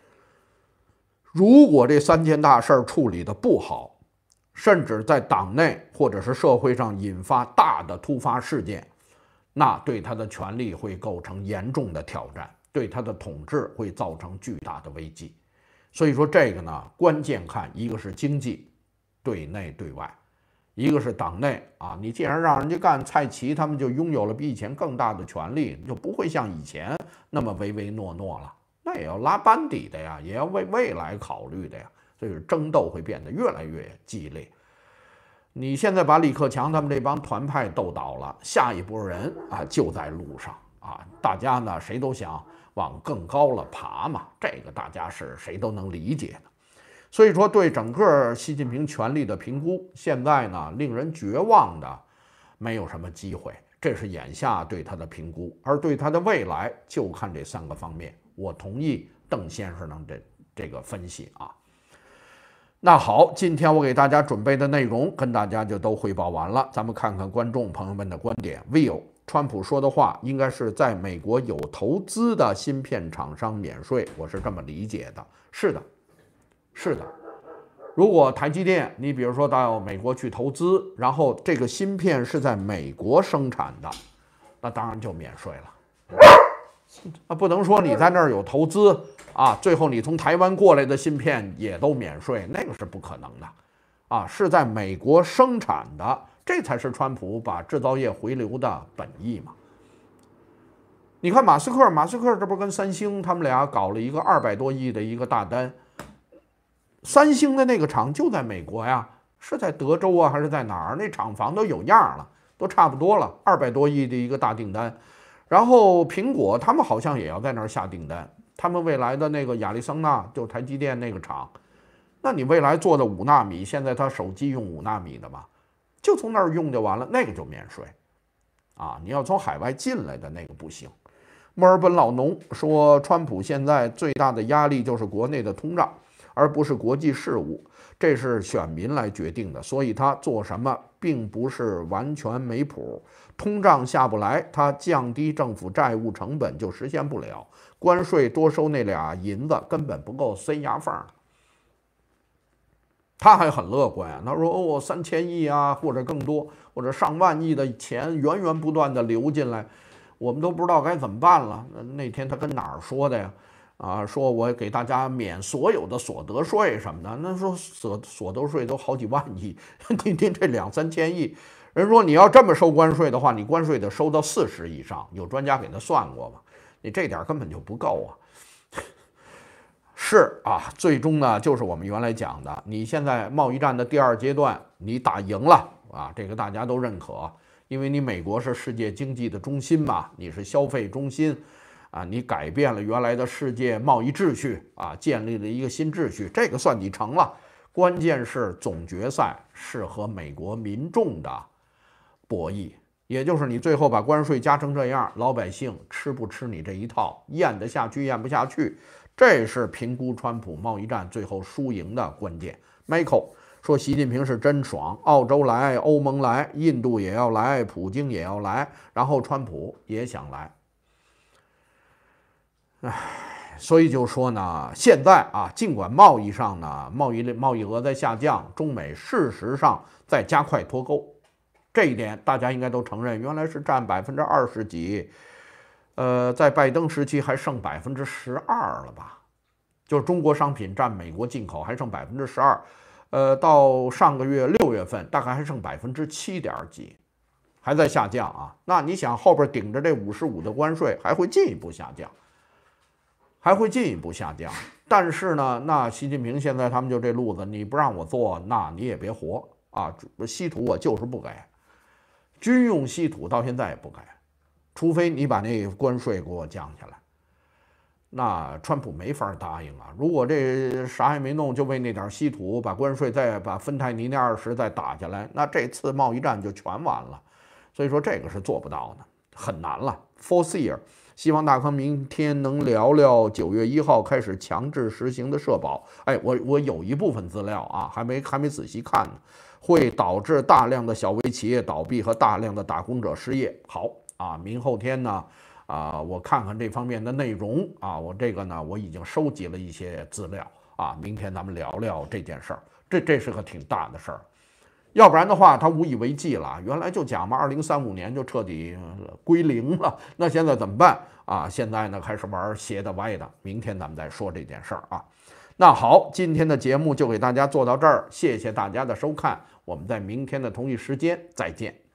如果这三件大事处理的不好，甚至在党内或者是社会上引发大的突发事件，那对他的权力会构成严重的挑战，对他的统治会造成巨大的危机。所以说这个呢，关键看一个是经济，对内对外，一个是党内啊。你既然让人家干，蔡奇他们就拥有了比以前更大的权力，就不会像以前那么唯唯诺诺了。那也要拉班底的呀，也要为未来考虑的呀。所以争斗会变得越来越激烈。你现在把李克强他们这帮团派斗倒了，下一波人啊就在路上啊，大家呢谁都想往更高了爬嘛，这个大家是谁都能理解的。所以说，对整个习近平权力的评估，现在呢令人绝望的没有什么机会，这是眼下对他的评估，而对他的未来就看这三个方面。我同意邓先生的这这个分析啊。那好，今天我给大家准备的内容跟大家就都汇报完了，咱们看看观众朋友们的观点。Will， 川普说的话应该是在美国有投资的芯片厂商免税，我是这么理解的。是的，是的。如果台积电，你比如说到美国去投资，然后这个芯片是在美国生产的，那当然就免税了。啊，不能说你在那儿有投资啊，最后你从台湾过来的芯片也都免税，那个是不可能的，啊，是在美国生产的，这才是川普把制造业回流的本意嘛。你看马斯克，马斯克这不跟三星他们俩搞了一个二百多亿的一个大单，三星的那个厂就在美国呀，是在德州啊还是在哪儿？那厂房都有样了，都差不多了，二百多亿的一个大订单。然后苹果他们好像也要在那儿下订单，他们未来的那个亚利桑那就台积电那个厂，那你未来做的五纳米，现在他手机用五纳米的嘛，就从那儿用就完了，那个就免税，啊，你要从海外进来的那个不行。墨尔本老农说，川普现在最大的压力就是国内的通胀，而不是国际事务，这是选民来决定的，所以他做什么并不是完全没谱。通胀下不来，他降低政府债务成本就实现不了，关税多收那俩银子根本不够塞牙缝。他还很乐观啊，他说哦，三千亿啊，或者更多，或者上万亿的钱源源不断的流进来，我们都不知道该怎么办了。那天他跟哪儿说的呀？啊，说我给大家免所有的所得税什么的，那说所所得税都好几万亿，您您这两三千亿。人说你要这么收关税的话，你关税得收到四十以上，有专家给他算过嘛？你这点根本就不够啊！是啊，最终呢，就是我们原来讲的，你现在贸易战的第二阶段你打赢了啊，这个大家都认可，因为你美国是世界经济的中心嘛，你是消费中心啊，你改变了原来的世界贸易秩序啊，建立了一个新秩序，这个算你成了。关键是总决赛是和美国民众的博弈，也就是你最后把关税加成这样，老百姓吃不吃你这一套，咽得下去咽不下去，这是评估川普贸易战最后输赢的关键。Michael 说，习近平是真爽，澳洲来，欧盟来，印度也要来，普京也要来，然后川普也想来。唉，所以就说呢，现在啊，尽管贸易上呢，贸易贸易额在下降，中美事实上在加快脱钩。这一点大家应该都承认，原来是占百分之二十几，呃，在拜登时期还剩百分之十二了吧？就是中国商品占美国进口还剩百分之十二，呃，到上个月六月份大概还剩百分之七点几， 还在下降啊。那你想后边顶着这五十五的关税还会进一步下降，还会进一步下降。但是呢，那习近平现在他们就这路子，你不让我做，那你也别活啊！稀土我就是不改，军用稀土到现在也不改，除非你把那关税给我降下来。那川普没法答应啊！如果这啥也没弄，就为那点稀土把关税再把芬太尼那二十再打下来，那这次贸易战就全完了。所以说这个是做不到的，很难了。Foreseer， 希望大康明天能聊聊九月一号开始强制实行的社保。哎，我我有一部分资料啊，还没还没仔细看呢，会导致大量的小微企业倒闭和大量的打工者失业。好啊，明后天呢？啊，我看看这方面的内容啊，我这个呢，我已经收集了一些资料啊，明天咱们聊聊这件事儿，这这是个挺大的事儿，要不然的话，他无以为继了。原来就讲嘛，二零三五年就彻底归零了，那现在怎么办啊？现在呢，开始玩斜的歪的，明天咱们再说这件事儿啊。那好，今天的节目就给大家做到这儿，谢谢大家的收看，我们在明天的同一时间再见。